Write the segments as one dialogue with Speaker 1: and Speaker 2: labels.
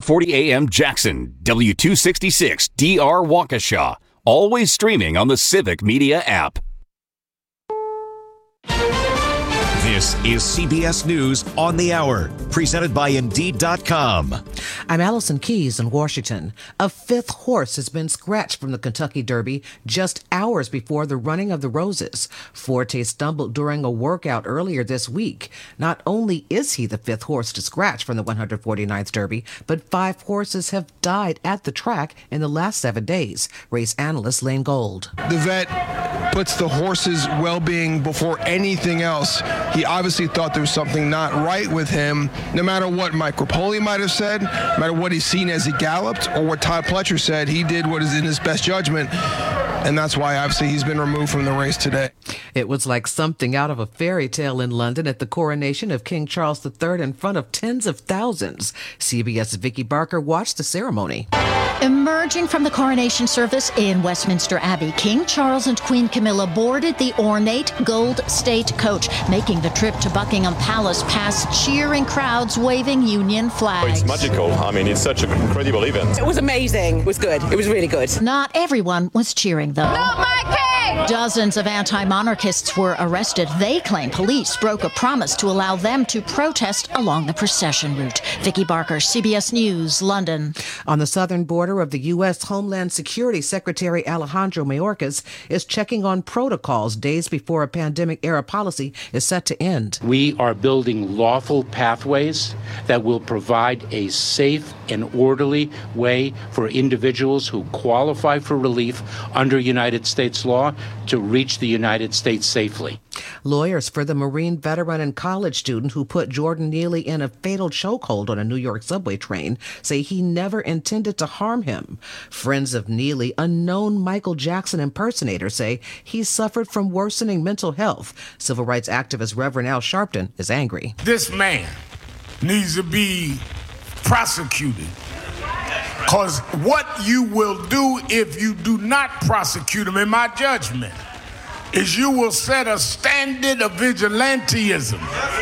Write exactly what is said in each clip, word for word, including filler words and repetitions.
Speaker 1: forty A M Jackson, W two sixty-six D R Waukesha. Always streaming on the Civic Media app.
Speaker 2: This is C B S News on the Hour, presented by Indeed dot com.
Speaker 3: I'm Allison Keyes in Washington. A fifth horse has been scratched from the Kentucky Derby just hours before the running of the Roses. Forte stumbled during a workout earlier this week. Not only is he the fifth horse to scratch from the one hundred forty-ninth Derby, but five horses have died at the track in the last seven days. Race analyst Lane Gold.
Speaker 4: The vet puts the horse's well-being before anything else. He obviously thought there was something not right with him. No matter what Mike Rapoli might have said, no matter what he's seen as he galloped, or what Todd Pletcher said, he did what is in his best judgment. And that's why, obviously, he's been removed from the race today.
Speaker 3: It was like something out of a fairy tale in London at the coronation of King Charles the Third in front of tens of thousands. C B S Vicky Barker watched the ceremony.
Speaker 5: Emerging from the coronation service in Westminster Abbey, King Charles and Queen Camilla boarded the ornate gold state coach, making the trip to Buckingham Palace past cheering crowds waving Union flags.
Speaker 6: It's magical. I mean, it's such an incredible event.
Speaker 7: It was amazing. It was good. It was really good.
Speaker 5: Not everyone was cheering, though.
Speaker 7: Not my king!
Speaker 5: Dozens of anti-monarchists were arrested. They claim police broke a promise to allow them to protest along the procession route. Vicky Barker, C B S News, London.
Speaker 3: On the southern border of the U S, Homeland Security Secretary Alejandro Mayorkas is checking on protocols days before a pandemic-era policy is set to end.
Speaker 8: We are building lawful pathways that will provide a safe and orderly way for individuals who qualify for relief under United States law to reach the United States safely.
Speaker 3: Lawyers for the Marine veteran and college student who put Jordan Neely in a fatal chokehold on a New York subway train say he never intended to harm him. Friends of Neely, a known Michael Jackson impersonator, say he suffered from worsening mental health. Civil rights activist Reverend Al Sharpton is angry.
Speaker 9: This man needs to be prosecuted. Because what you will do if you do not prosecute him, in my judgment, is you will set a standard of vigilantism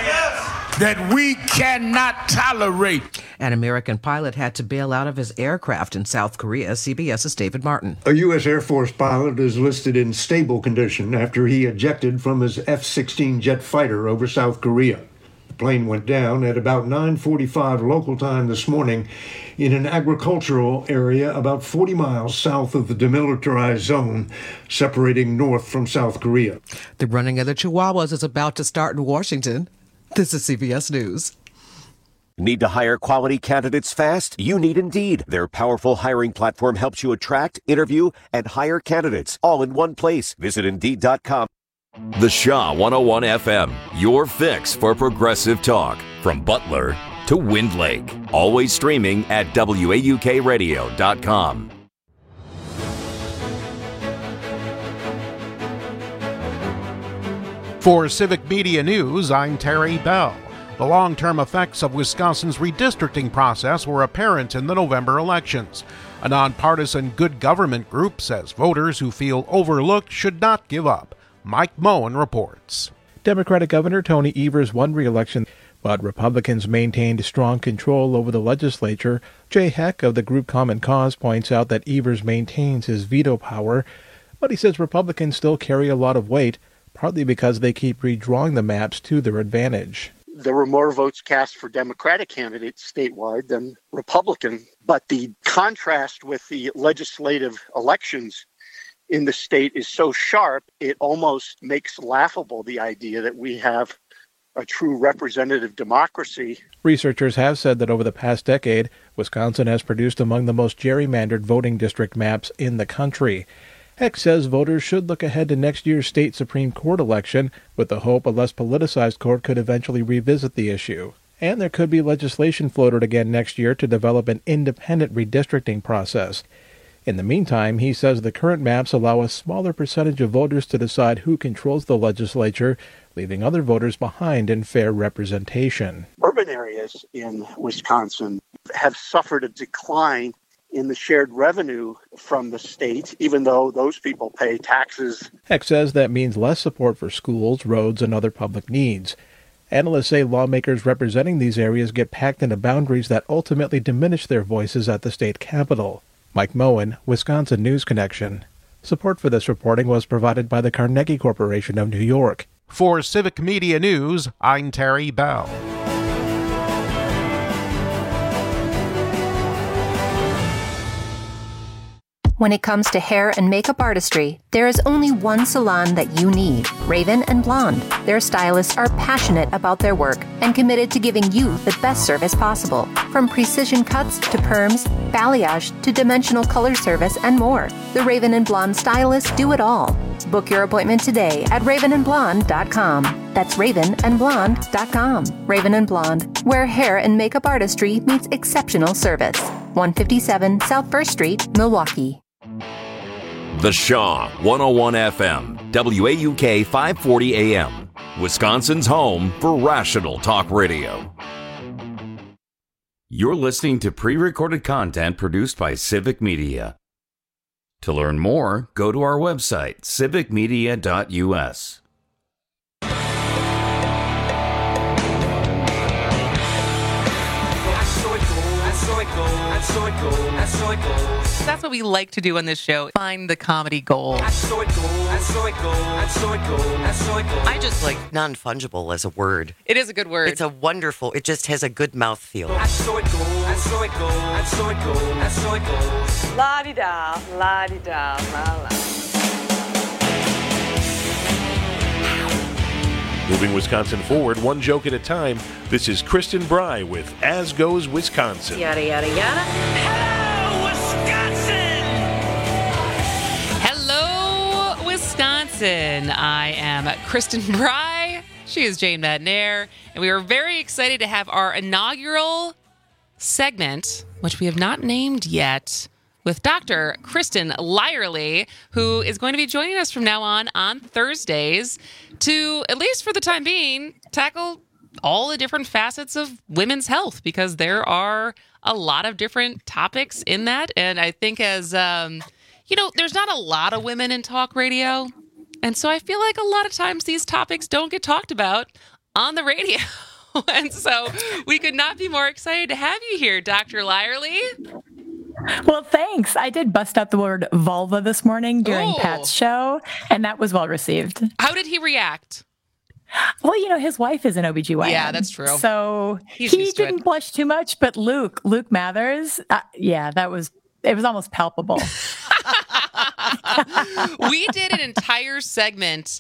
Speaker 9: that we cannot tolerate.
Speaker 3: An American pilot had to bail out of his aircraft in South Korea. CBS's David Martin.
Speaker 10: A U S Air Force pilot is listed in stable condition after he ejected from his F sixteen jet fighter over South Korea. The plane went down at about nine forty-five local time this morning in an agricultural area about forty miles south of the demilitarized zone separating North from South Korea.
Speaker 3: The running of the Chihuahuas is about to start in Washington. This is C B S News.
Speaker 11: Need to hire quality candidates fast? You need Indeed. Their powerful hiring platform helps you attract, interview, and hire candidates all in one place. Visit Indeed dot com.
Speaker 1: The Shaw one oh one F M, your fix for progressive talk. From Butler to Wind Lake. Always streaming at W A U K radio dot com.
Speaker 12: For Civic Media News, I'm Terry Bell. The long-term effects of Wisconsin's redistricting process were apparent in the November elections. A nonpartisan good government group says voters who feel overlooked should not give up. Mike Moen reports.
Speaker 13: Democratic Governor Tony Evers won re-election, but Republicans maintained strong control over the legislature. Jay Heck of the group Common Cause points out that Evers maintains his veto power, but he says Republicans still carry a lot of weight, partly because they keep redrawing the maps to their advantage.
Speaker 14: There were more votes cast for Democratic candidates statewide than Republican, but the contrast with the legislative elections in the state is so sharp, it almost makes laughable the idea that we have a true representative democracy.
Speaker 13: Researchers have said that over the past decade, Wisconsin has produced among the most gerrymandered voting district maps in the country. Heck says voters should look ahead to next year's state Supreme Court election with the hope a less politicized court could eventually revisit the issue. And there could be legislation floated again next year to develop an independent redistricting process. In the meantime, he says the current maps allow a smaller percentage of voters to decide who controls the legislature, leaving other voters behind in fair representation.
Speaker 14: Urban areas in Wisconsin have suffered a decline in the shared revenue from the state, even though those people pay taxes.
Speaker 13: Heck says that means less support for schools, roads, and other public needs. Analysts say lawmakers representing these areas get packed into boundaries that ultimately diminish their voices at the state capitol. Mike Moen, Wisconsin News Connection. Support for this reporting was provided by the Carnegie Corporation of New York.
Speaker 12: For Civic Media News, I'm Terry Bell.
Speaker 15: When it comes to hair and makeup artistry, there is only one salon that you need, Raven and Blonde. Their stylists are passionate about their work and committed to giving you the best service possible. From precision cuts to perms, balayage to dimensional color service and more. The Raven and Blonde stylists do it all. Book your appointment today at raven and blonde dot com. That's raven and blonde dot com. Raven and Blonde, where hair and makeup artistry meets exceptional service. one fifty-seven South First Street, Milwaukee.
Speaker 1: The Shaw one oh one F M, W A U K five forty A M, Wisconsin's home for rational talk radio. You're listening to pre-recorded content produced by Civic Media. To learn more, go to our website, civic media dot u s.
Speaker 16: That's what we like to do on this show. Find the comedy gold. I just like
Speaker 17: non-fungible as a word.
Speaker 16: It is a good word.
Speaker 17: It's a wonderful, it just has a good mouthfeel.
Speaker 18: La-di-da, la-di-da, la-la.
Speaker 19: Moving Wisconsin forward, one joke at a time, this is Kristen Bry with As Goes Wisconsin.
Speaker 18: Yada, yada, yada.
Speaker 16: Hello, Wisconsin! Hello, Wisconsin. I am Kristen Bry. She is Jane Madnair. And we are very excited to have our inaugural segment, which we have not named yet, with Doctor Kristen Lyerly, who is going to be joining us from now on on Thursdays to, at least for the time being, tackle all the different facets of women's health, because there are a lot of different topics in that. And I think as, um, you know, there's not a lot of women in talk radio. And so I feel like a lot of times these topics don't get talked about on the radio. And so we could not be more excited to have you here, Doctor Lyerly.
Speaker 20: Well, thanks. I did bust out the word vulva this morning during
Speaker 16: Ooh.
Speaker 20: Pat's show, and that was well received.
Speaker 16: How did he react?
Speaker 20: Well, you know, his wife is an O B G Y N.
Speaker 16: Yeah, that's true.
Speaker 20: So
Speaker 16: He's
Speaker 20: he
Speaker 16: used to
Speaker 20: didn't
Speaker 16: it.
Speaker 20: blush too much, but Luke, Luke Mathers, uh, yeah, that was, it was almost palpable.
Speaker 16: We did an entire segment.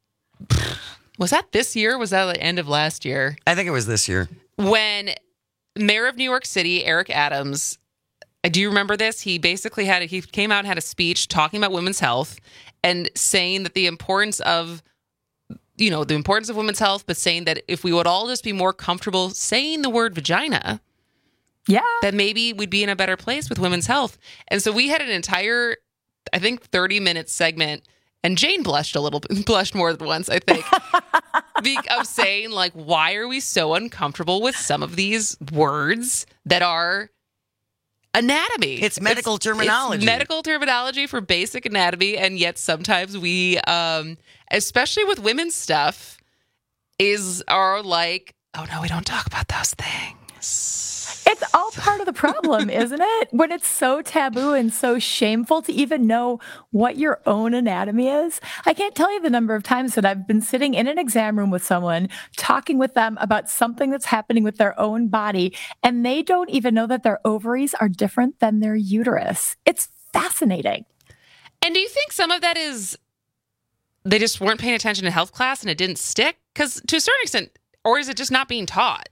Speaker 16: Was that this year? Or was that the end of last year?
Speaker 17: I think it was this year.
Speaker 16: When Mayor of New York City, Eric Adams, do you remember this? He basically had, a, he came out and had a speech talking about women's health and saying that the importance of, you know, the importance of women's health, but saying that if we would all just be more comfortable saying the word vagina,
Speaker 20: yeah,
Speaker 16: that maybe we'd be in a better place with women's health. And so we had an entire, I think, thirty minute segment, and Jane blushed a little bit, blushed more than once, I think, of saying, like, why are we so uncomfortable with some of these words that are anatomy?
Speaker 17: It's medical
Speaker 16: it's,
Speaker 17: terminology.
Speaker 16: It's medical terminology for basic anatomy, and yet sometimes we, um, especially with women's stuff, is are like, oh no, we don't talk about those things.
Speaker 20: It's all part of the problem, isn't it? When it's so taboo and so shameful to even know what your own anatomy is. I can't tell you the number of times that I've been sitting in an exam room with someone, talking with them about something that's happening with their own body, and they don't even know that their ovaries are different than their uterus. It's fascinating.
Speaker 16: And do you think some of that is they just weren't paying attention in health class and it didn't stick? Because to a certain extent, or is it just not being taught?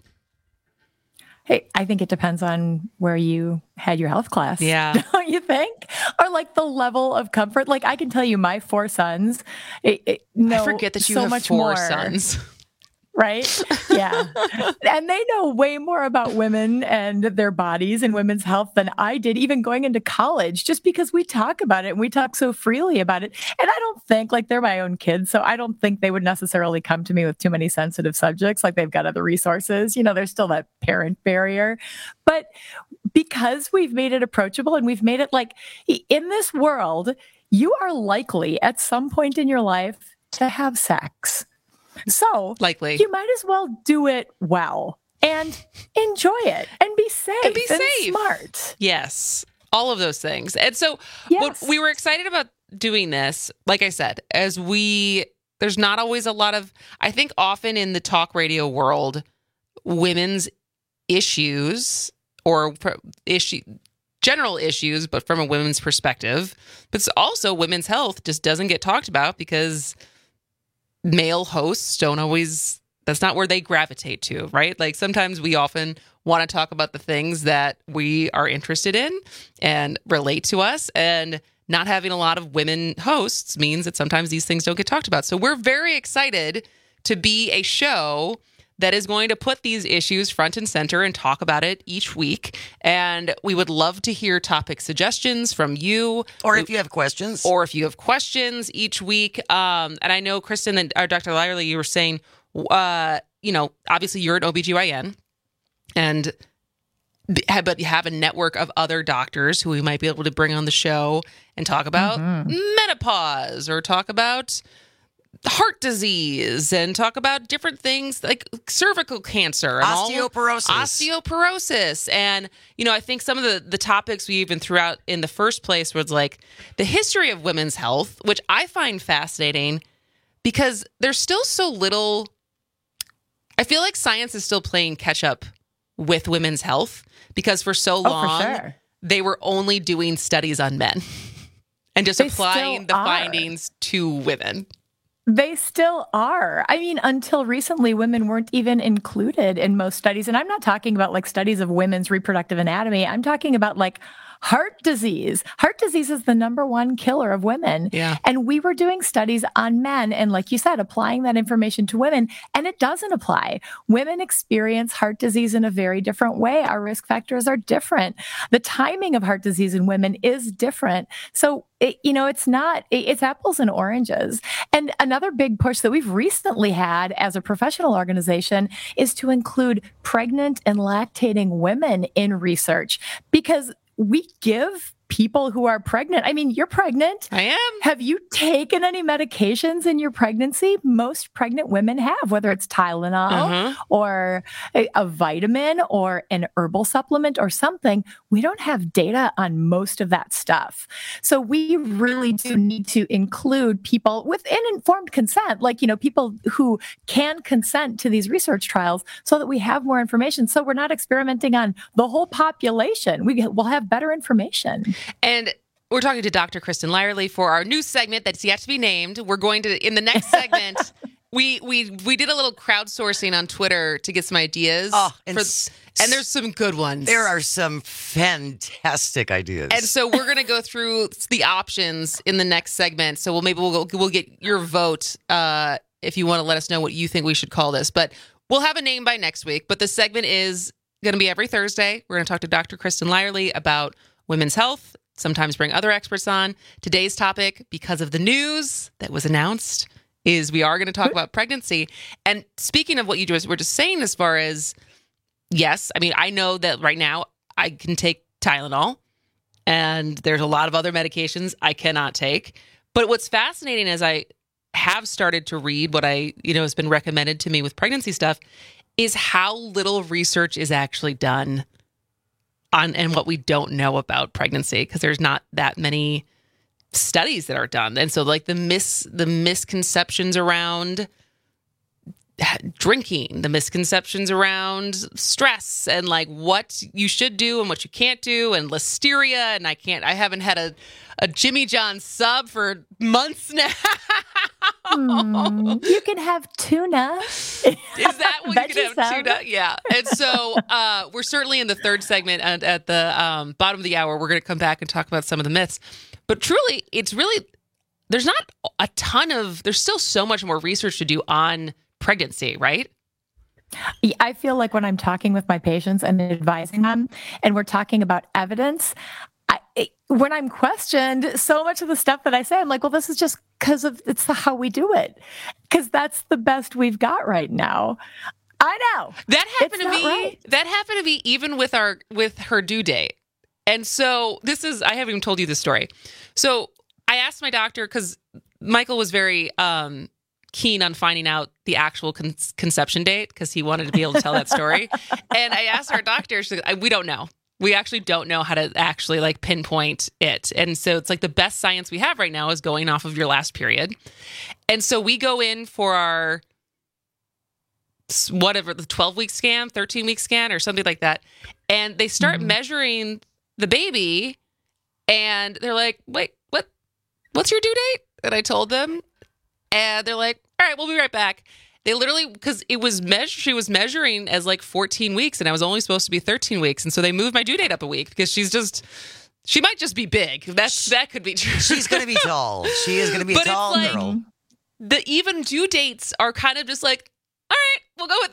Speaker 20: Hey, I think it depends on where you had your health class.
Speaker 16: Yeah.
Speaker 20: Don't you think? Or like the level of comfort. Like I can tell you my four sons it, it, know
Speaker 16: I forget that you
Speaker 20: so
Speaker 16: have
Speaker 20: much
Speaker 16: four
Speaker 20: more.
Speaker 16: sons.
Speaker 20: Right? Yeah. And they know way more about women and their bodies and women's health than I did, even going into college, just because we talk about it and we talk so freely about it. And I don't think, like, they're my own kids, so I don't think they would necessarily come to me with too many sensitive subjects, like they've got other resources. You know, there's still that parent barrier. But because we've made it approachable and we've made it like, in this world, you are likely at some point in your life to have sex. So
Speaker 16: likely
Speaker 20: you might as well do it well and enjoy it and be safe
Speaker 16: and be
Speaker 20: and
Speaker 16: safe.
Speaker 20: smart.
Speaker 16: Yes. All of those things. And so
Speaker 20: yes.
Speaker 16: what we were excited about doing this, like I said, as we, there's not always a lot of, I think often in the talk radio world, women's issues or issue, general issues, but from a women's perspective, but it's also women's health just doesn't get talked about because male hosts don't always, that's not where they gravitate to, right? Like sometimes we often want to talk about the things that we are interested in and relate to us, and not having a lot of women hosts means that sometimes these things don't get talked about. So we're very excited to be a show that is going to put these issues front and center and talk about it each week. And we would love to hear topic suggestions from you.
Speaker 17: Or if you have questions.
Speaker 16: Or if you have questions each week. Um, and I know, Kristen and or Doctor Lyerly, you were saying, uh, you know, obviously you're an O B G Y N. And but you have a network of other doctors who we might be able to bring on the show and talk about mm-hmm. menopause or talk about heart disease and talk about different things like cervical cancer and
Speaker 17: osteoporosis.
Speaker 16: All, osteoporosis. And, you know, I think some of the, the topics we even threw out in the first place was like the history of women's health, which I find fascinating because there's still so little. I feel like science is still playing catch up with women's health because for so long
Speaker 20: oh, for sure.
Speaker 16: they were only doing studies on men and just
Speaker 20: they
Speaker 16: applying the
Speaker 20: are.
Speaker 16: findings to women.
Speaker 20: They still are. I mean, until recently, women weren't even included in most studies. And I'm not talking about like studies of women's reproductive anatomy. I'm talking about like heart disease. Heart disease is the number one killer of women.
Speaker 16: Yeah.
Speaker 20: And we were doing studies on men. And like you said, applying that information to women, and it doesn't apply. Women experience heart disease in a very different way. Our risk factors are different. The timing of heart disease in women is different. So, it, you know, it's not, it, it's apples and oranges. And another big push that we've recently had as a professional organization is to include pregnant and lactating women in research, because we give people who are pregnant. I mean, you're pregnant.
Speaker 16: I am.
Speaker 20: Have you taken any medications in your pregnancy? Most pregnant women have, whether it's Tylenol
Speaker 16: uh-huh.
Speaker 20: or a, a vitamin or an herbal supplement or something. We don't have data on most of that stuff. So we really do need to include people with an informed consent, like, you know, people who can consent to these research trials so that we have more information. So we're not experimenting on the whole population. We will have better information.
Speaker 16: And we're talking to Doctor Kristen Lyerly for our new segment that's yet to be named. We're going to, in the next segment, we we we did a little crowdsourcing on Twitter to get some ideas.
Speaker 17: Oh, and,
Speaker 16: for,
Speaker 17: s-
Speaker 16: and there's some good ones.
Speaker 17: There are some fantastic ideas.
Speaker 16: And so we're going to go through the options in the next segment. So we'll maybe we'll we'll get your vote uh, if you want to let us know what you think we should call this. But we'll have a name by next week. But the segment is going to be every Thursday. We're going to talk to Doctor Kristen Lyerly about women's health, sometimes bring other experts on. Today's topic, because of the news that was announced, is we are going to talk about pregnancy. And speaking of what you just were just saying, as far as, yes, I mean, I know that right now I can take Tylenol, and there's a lot of other medications I cannot take. But what's fascinating is I have started to read what I, you know, has been recommended to me with pregnancy stuff, is how little research is actually done on and what we don't know about pregnancy, because there's not that many studies that are done. And so like the mis the misconceptions around drinking, the misconceptions around stress and like what you should do and what you can't do, and listeria, and I can't I haven't had a, a Jimmy John sub for months now.
Speaker 20: Mm, you can have tuna.
Speaker 16: Is that what you can have
Speaker 20: sub.
Speaker 16: tuna? Yeah. And so uh, we're certainly in the third segment, and at the um, bottom of the hour, we're going to come back and talk about some of the myths. But truly, it's really, there's not a ton of, there's still so much more research to do on pregnancy, right?
Speaker 20: I feel like when I'm talking with my patients and advising them, and we're talking about evidence, I, it, when I'm questioned, so much of the stuff that I say, I'm like, well, this is just because of it's the, how we do it, because that's the best we've got right now. I know
Speaker 16: that happened
Speaker 20: it's
Speaker 16: to me.
Speaker 20: Right.
Speaker 16: That happened to me even with our with her due date. And so this is, I haven't even told you this story. So I asked my doctor, because Michael was very um, keen on finding out the actual con- conception date because he wanted to be able to tell that story. And I asked our doctor, she's like, we don't know. We actually don't know how to actually like pinpoint it. And so it's like the best science we have right now is going off of your last period. And so we go in for our whatever, the twelve week scan, thirteen week scan or something like that. And they start mm-hmm. measuring the baby and they're like, wait, what, what's your due date? And I told them and they're like, all right, we'll be right back. They literally, because it was measured, she was measuring as like fourteen weeks and I was only supposed to be thirteen weeks. And so they moved my due date up a week because she's just, she might just be big. That's, that could be true.
Speaker 17: She's going to be tall. She is going to be
Speaker 16: but
Speaker 17: a tall
Speaker 16: it's like,
Speaker 17: girl.
Speaker 16: The even due dates are kind of just like, all right, we'll go with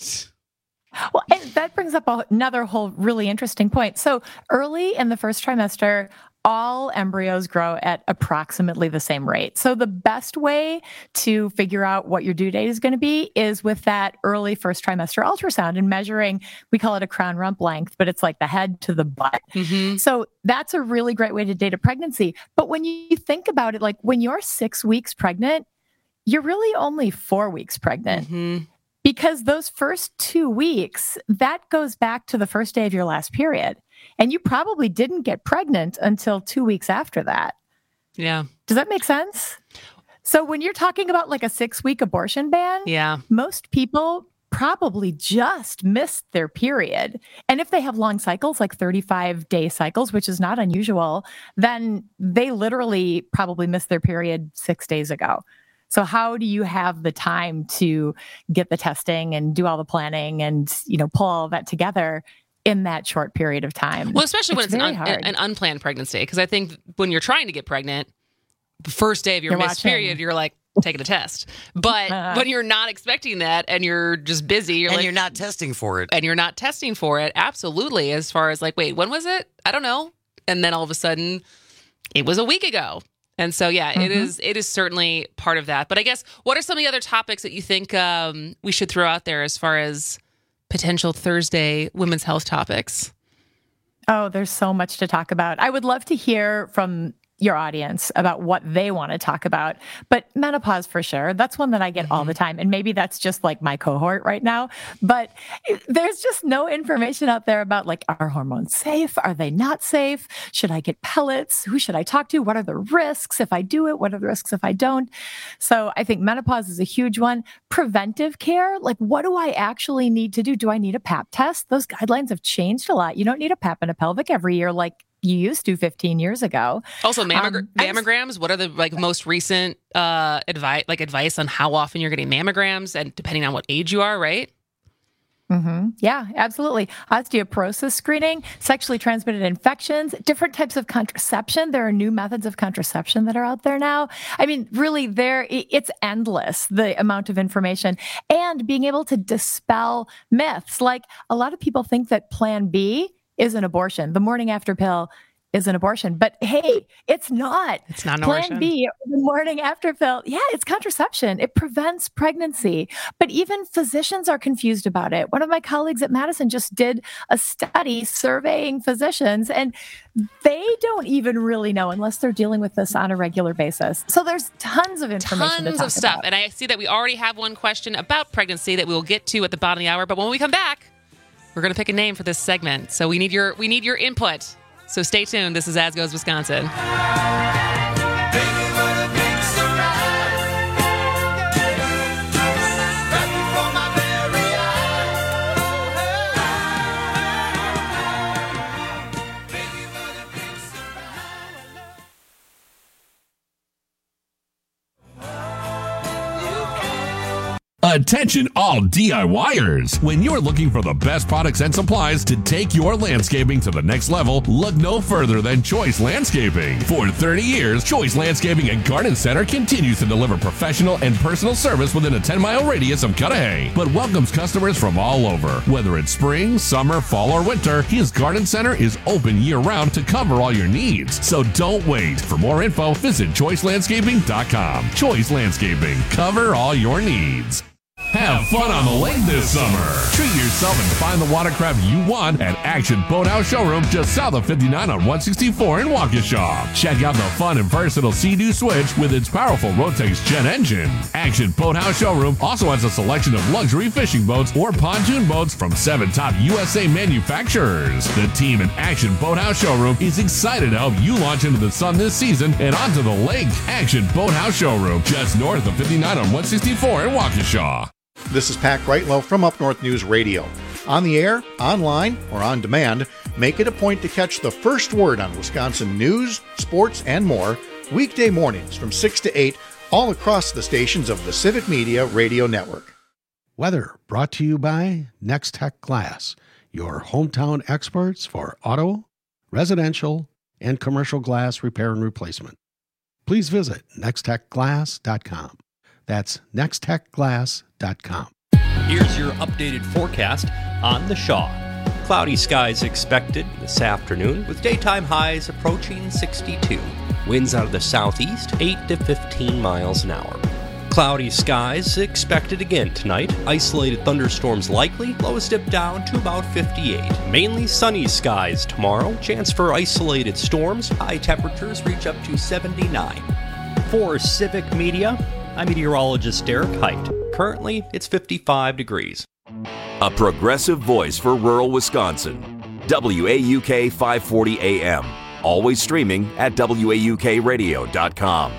Speaker 16: that.
Speaker 20: Well, and that brings up another whole really interesting point. So early in the first trimester, all embryos grow at approximately the same rate. So the best way to figure out what your due date is going to be is with that early first trimester ultrasound and measuring, we call it a crown rump length, but it's like the head to the butt. Mm-hmm. So that's a really great way to date a pregnancy. But when you think about it, like when you're six weeks pregnant, you're really only four weeks pregnant. Mm-hmm. Because those first two weeks, that goes back to the first day of your last period. And you probably didn't get pregnant until two weeks after that.
Speaker 16: Yeah.
Speaker 20: Does that make sense? So when you're talking about like a six-week abortion ban,
Speaker 16: yeah,
Speaker 20: most people probably just missed their period. And if they have long cycles, like thirty-five day cycles, which is not unusual, then they literally probably missed their period six days ago. So how do you have the time to get the testing and do all the planning and, you know, pull all of that together in that short period of time?
Speaker 16: Well, especially when
Speaker 20: it's,
Speaker 16: it's an, un- an unplanned pregnancy. Because I think when you're trying to get pregnant, the first day of your
Speaker 20: you're
Speaker 16: missed
Speaker 20: watching.
Speaker 16: period, you're like taking a test. But uh, when you're not expecting that and you're just busy, you're
Speaker 17: and
Speaker 16: like,
Speaker 17: you're not testing for it.
Speaker 16: And you're not testing for it. Absolutely. As far as like, wait, when was it? I don't know. And then all of a sudden, it was a week ago. And so, yeah, mm-hmm. it is it is certainly part of that. But I guess, what are some of the other topics that you think um, we should throw out there as far as potential Thursday women's health topics?
Speaker 20: Oh, there's so much to talk about. I would love to hear from your audience about what they want to talk about. But menopause, for sure, that's one that I get mm-hmm. all the time. And maybe that's just like my cohort right now. But it, there's just no information out there about like, are hormones safe? Are they not safe? Should I get pellets? Who should I talk to? What are the risks if I do it? What are the risks if I don't? So I think menopause is a huge one. Preventive care, like what do I actually need to do? Do I need a pap test? Those guidelines have changed a lot. You don't need a pap and a pelvic every year like you used to fifteen years ago.
Speaker 16: Also, mammog-
Speaker 20: um,
Speaker 16: mammograms. What are the like most recent uh, advice, like advice on how often you're getting mammograms, and depending on what age you are, right?
Speaker 20: Mm-hmm. Yeah, absolutely. Osteoporosis screening, sexually transmitted infections, different types of contraception. There are new methods of contraception that are out there now. I mean, really, there it's endless, the amount of information, and being able to dispel myths. Like a lot of people think that Plan B is an abortion. The morning after pill is an abortion. But hey, it's not.
Speaker 16: It's not an
Speaker 20: Plan
Speaker 16: abortion.
Speaker 20: B, the morning after pill, yeah, it's contraception. It prevents pregnancy. But even physicians are confused about it. One of my colleagues at Madison just did a study surveying physicians, and they don't even really know unless they're dealing with this on a regular basis. So there's tons of information
Speaker 16: Tons
Speaker 20: to talk
Speaker 16: of stuff.
Speaker 20: about.
Speaker 16: And I see that we already have one question about pregnancy that we will get to at the bottom of the hour. But when we come back, we're going to pick a name for this segment. So we need your we need your input. So stay tuned. This is As Goes Wisconsin.
Speaker 21: Attention all DIYers! When you're looking for the best products and supplies to take your landscaping to the next level, look no further than Choice Landscaping. For thirty years, Choice Landscaping and Garden Center continues to deliver professional and personal service within a ten mile radius of Cudahy, but welcomes customers from all over. Whether it's spring, summer, fall, or winter, his Garden Center is open year-round to cover all your needs. So don't wait. For more info, visit choice landscaping dot com. Choice Landscaping. Cover all your needs. Have fun on the lake this summer. Treat yourself and find the watercraft you want at Action Boathouse Showroom just south of fifty-nine on one sixty-four in Waukesha. Check out the fun and versatile Sea-Doo Switch with its powerful Rotax jet engine. Action Boathouse Showroom also has a selection of luxury fishing boats or pontoon boats from seven top U S A manufacturers. The team at Action Boathouse Showroom is excited to help you launch into the sun this season and onto the lake. Action Boathouse Showroom, just north of fifty-nine on one sixty-four in Waukesha.
Speaker 2: This is Pat Greitlow from Up North News Radio. On the air, online, or on demand, make it a point to catch the first word on Wisconsin news, sports, and more weekday mornings from six to eight all across the stations of the Civic Media Radio Network.
Speaker 22: Weather brought to you by Next Tech Glass, your hometown experts for auto, residential, and commercial glass repair and replacement. Please visit next tech glass dot com. That's next tech glass dot com.
Speaker 23: Here's your updated forecast on the Shaw. Cloudy skies expected this afternoon with daytime highs approaching sixty-two. Winds out of the southeast, eight to fifteen miles an hour. Cloudy skies expected again tonight. Isolated thunderstorms likely. Lows dip down to about fifty-eight. Mainly sunny skies tomorrow. Chance for isolated storms. High temperatures reach up to seventy-nine. For Civic Media, I'm meteorologist Derek Height. Currently, it's fifty-five degrees.
Speaker 1: A progressive voice for rural Wisconsin. W A U K five forty A M. Always streaming at W A U K radio dot com.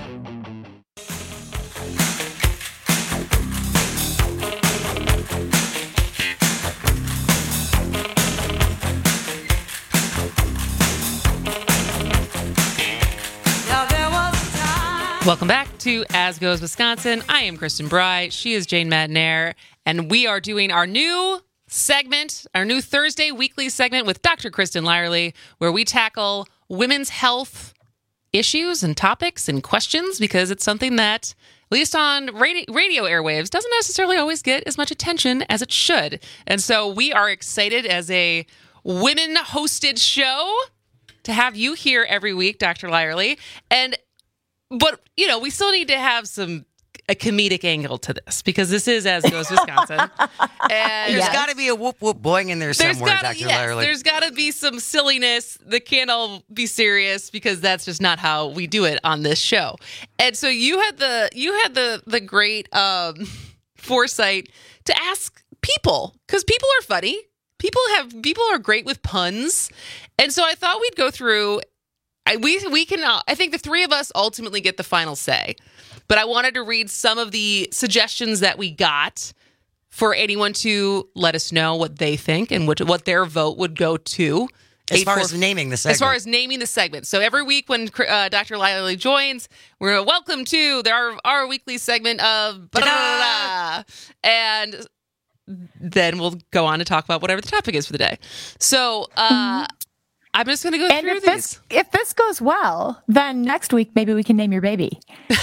Speaker 16: Welcome back to As Goes Wisconsin. I am Kristen Bry. She is Jane Madnair. And we are doing our new segment, our new Thursday weekly segment with Doctor Kristen Lyerly, where we tackle women's health issues and topics and questions, because it's something that, at least on radio, radio airwaves, doesn't necessarily always get as much attention as it should. And so we are excited as a women-hosted show to have you here every week, Doctor Lyerly. And But, you know, we still need to have some a comedic angle to this, because this is As Goes Wisconsin. And
Speaker 17: there's yes. got to be a whoop whoop boing in there
Speaker 16: there's
Speaker 17: somewhere,
Speaker 16: gotta,
Speaker 17: Doctor
Speaker 16: Yes,
Speaker 17: Lyerly.
Speaker 16: there's got to be some silliness that can't all be serious, because that's just not how we do it on this show. And so you had the you had the the great um, foresight to ask people, because people are funny. People have people are great with puns, and so I thought we'd go through. I, we we can. Uh, I think the three of us ultimately get the final say, but I wanted to read some of the suggestions that we got for anyone to let us know what they think and what what their vote would go to.
Speaker 17: As far as naming the segment.
Speaker 16: As far as naming the segment. So every week when uh, Doctor Lyerly joins, we're going to welcome to our our weekly segment of blah, blah, blah, and then we'll go on to talk about whatever the topic is for the day. So. Uh, mm-hmm. I'm just going to go
Speaker 20: and
Speaker 16: through
Speaker 20: if
Speaker 16: these.
Speaker 20: This, if this goes well, then next week maybe we can name your baby.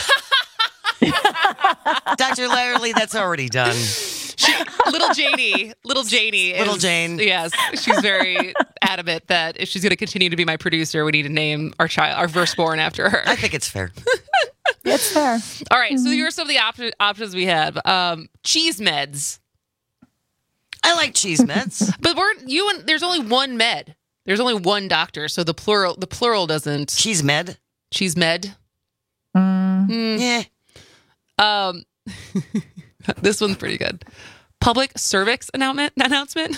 Speaker 17: Doctor Lyerly, that's already done.
Speaker 16: She, little Janie, little Janie,
Speaker 17: little
Speaker 16: is,
Speaker 17: Jane.
Speaker 16: Yes, she's very adamant that if she's going to continue to be my producer, we need to name our child, our firstborn, after her.
Speaker 17: I think it's fair.
Speaker 20: It's fair.
Speaker 16: All right, mm-hmm. So here are some of the op- options we have. Um, cheese meds.
Speaker 17: I like cheese meds,
Speaker 16: but we're you and there's only one med. There's only one doctor, so the plural the plural doesn't.
Speaker 17: Cheese med.
Speaker 16: Cheese med.
Speaker 20: Mm.
Speaker 16: Mm.
Speaker 17: Yeah.
Speaker 16: Um, this one's pretty good. Public cervix announcement. Announcement.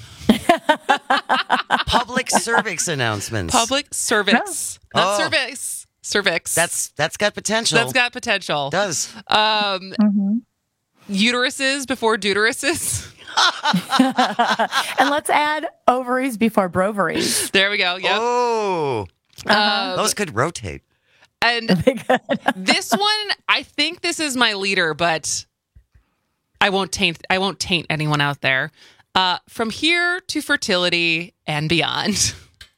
Speaker 17: Public cervix announcements.
Speaker 16: Public cervix.
Speaker 17: Oh.
Speaker 16: Not cervix. Cervix.
Speaker 17: That's that's got potential.
Speaker 16: That's got potential.
Speaker 17: It does.
Speaker 16: Um,
Speaker 20: mm-hmm.
Speaker 16: Uteruses before deuteruses.
Speaker 20: And let's add ovaries before broveries.
Speaker 16: There we go. Yep.
Speaker 17: Oh,
Speaker 16: um,
Speaker 17: those could rotate.
Speaker 16: And this one, I think this is my leader, but I won't taint. I won't taint anyone out there. Uh, from here to fertility and beyond.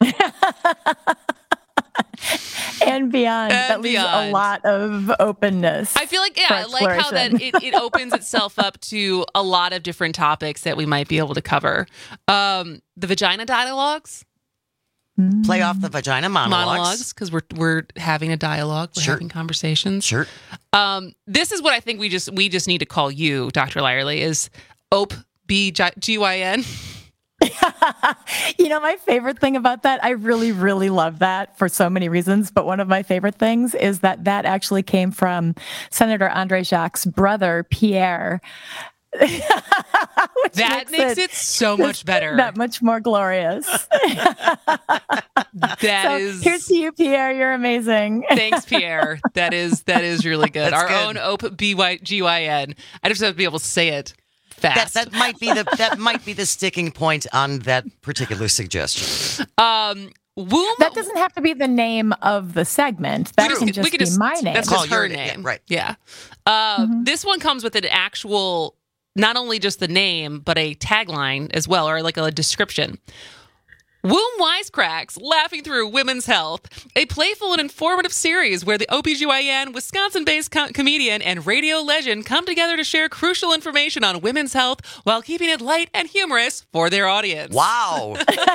Speaker 20: And beyond.
Speaker 16: And
Speaker 20: that leaves
Speaker 16: beyond.
Speaker 20: a lot of openness.
Speaker 16: I feel like, yeah, I like how that it, it opens itself up to a lot of different topics that we might be able to cover. Um, the vagina dialogues.
Speaker 17: play off the vagina monologues.
Speaker 16: Monologues, because we're we're having a dialogue, we're
Speaker 17: Sure.
Speaker 16: having conversations.
Speaker 17: Sure.
Speaker 16: Um, this is what I think we just we just need to call you, Doctor Lyerly, is O P B G Y N.
Speaker 20: You know, my favorite thing about that, I really, really love that for so many reasons. But one of my favorite things is that that actually came from Senator Andre Jacques' brother, Pierre.
Speaker 16: That makes, makes it, it so much better.
Speaker 20: That much more glorious.
Speaker 16: That
Speaker 20: so
Speaker 16: is.
Speaker 20: Here's to you, Pierre. You're amazing.
Speaker 16: Thanks, Pierre. That is that is really good.
Speaker 17: That's
Speaker 16: Our
Speaker 17: good.
Speaker 16: own O P B G Y N. I just have to be able to say it fast.
Speaker 17: That, that might be the that might be the sticking point on that particular suggestion.
Speaker 16: Um, womb.
Speaker 20: That doesn't have to be the name of the segment. That can just, just be my name.
Speaker 16: That's just her name,
Speaker 17: yeah, right?
Speaker 16: Yeah. Uh,
Speaker 20: Mm-hmm.
Speaker 16: This one comes with an actual, not only just the name, but a tagline as well, or like a description. Womb Wisecracks, laughing through women's health, a playful and informative series where the O B G Y N, Wisconsin-based co- comedian and radio legend come together to share crucial information on women's health while keeping it light and humorous for their audience.
Speaker 17: Wow.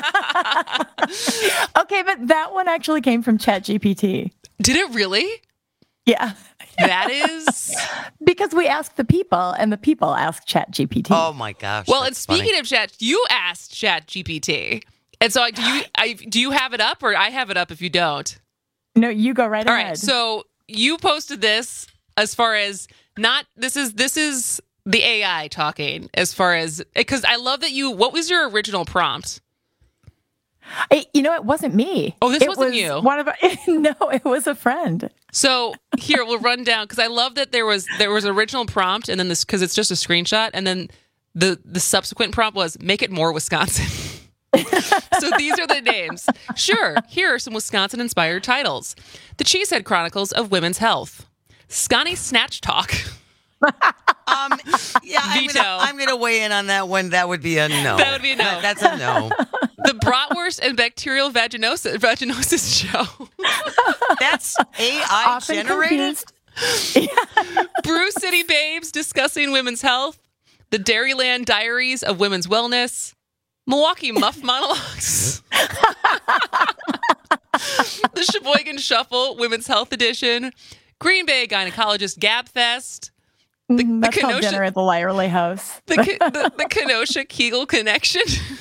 Speaker 20: Okay, but that one actually came from ChatGPT.
Speaker 16: Did it really?
Speaker 20: Yeah.
Speaker 16: That is...
Speaker 20: Because we asked the people, and the people asked ChatGPT.
Speaker 17: Oh, my gosh.
Speaker 16: Well, and
Speaker 17: that's
Speaker 16: speaking
Speaker 17: funny.
Speaker 16: of Chat, you asked ChatGPT. And so do you I, do you have it up, or I have it up if you don't?
Speaker 20: No, you go right
Speaker 16: All
Speaker 20: ahead.
Speaker 16: All right, so you posted this as far as not, this is this is the A I talking as far as, because I love that you, what was your original prompt?
Speaker 20: It, you know, it wasn't me.
Speaker 16: Oh, this
Speaker 20: it
Speaker 16: wasn't
Speaker 20: was
Speaker 16: you.
Speaker 20: One of our, no, it was a friend.
Speaker 16: So here, we'll run down, because I love that there was there was original prompt, and then this, because it's just a screenshot, and then the the subsequent prompt was, make it more Wisconsin. So these are the names. Sure, here are some Wisconsin-inspired titles. The Cheesehead Chronicles of Women's Health. Scotty Snatch Talk.
Speaker 17: Um, yeah, I'm
Speaker 16: Veto.
Speaker 17: gonna, I'm gonna weigh in on that one. That would be a no.
Speaker 16: That would be a no.
Speaker 17: That- that's a no.
Speaker 16: The Bratwurst and Bacterial Vaginosis, vaginosis Show.
Speaker 17: That's A I
Speaker 20: Often
Speaker 17: generated?
Speaker 16: Brew City Babes discussing women's health. The Dairyland Diaries of Women's Wellness. Milwaukee Muff Monologues. The Sheboygan Shuffle Women's Health Edition. Green Bay Gynecologist Gab Fest. The,
Speaker 20: Mm,
Speaker 16: the
Speaker 20: That's called
Speaker 16: Kenosha,
Speaker 20: dinner at the Lyerly House.
Speaker 16: the, Ke- the, the Kenosha Kegel Connection.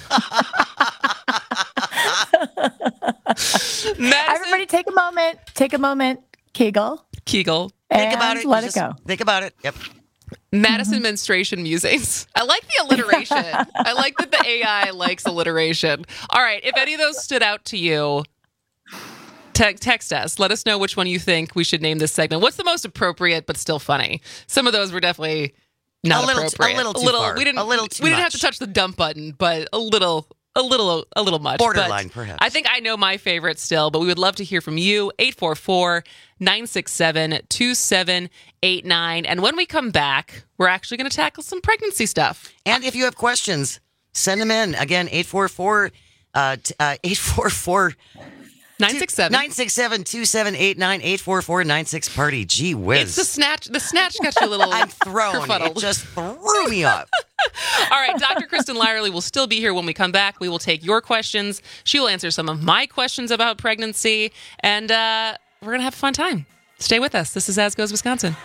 Speaker 16: Madison,
Speaker 20: Everybody take a moment. Take a moment. Kegel.
Speaker 16: Kegel.
Speaker 17: Think about it.
Speaker 20: Let
Speaker 17: You
Speaker 20: it
Speaker 17: just
Speaker 20: go.
Speaker 17: Think about it. Yep.
Speaker 16: Madison Menstruation Musings. I like the alliteration. I like that the A I likes alliteration. All right. If any of those stood out to you, te- text us. Let us know which one you think we should name this segment. What's the most appropriate but still funny? Some of those were definitely not
Speaker 17: A little t- a
Speaker 16: appropriate.
Speaker 17: little too far.
Speaker 16: We didn't.
Speaker 17: A little too
Speaker 16: we didn't have
Speaker 17: much.
Speaker 16: to touch the dump button, but a little. A little, a little much.
Speaker 17: Borderline,
Speaker 16: but
Speaker 17: perhaps.
Speaker 16: I think I know my favorite still, but we would love to hear from you. eight four four, nine six seven, two seven eight nine. And when we come back, we're actually going to tackle some pregnancy stuff.
Speaker 17: And if you have questions, send them in. Again, eight four four, uh, t- uh, eight four four,
Speaker 16: nine six seven.
Speaker 17: nine six seven, two seven eight nine, eight four four, nine six party. Gee whiz.
Speaker 16: It's the snatch. The snatch got you a little
Speaker 17: I'm thrown.
Speaker 16: kerfuddled.
Speaker 17: It just threw me off.
Speaker 16: All right, Doctor Kristen Lyerly will still be here when we come back. We will take your questions. She will answer some of my questions about pregnancy, and uh, we're going to have a fun time. Stay with us. This is As Goes Wisconsin.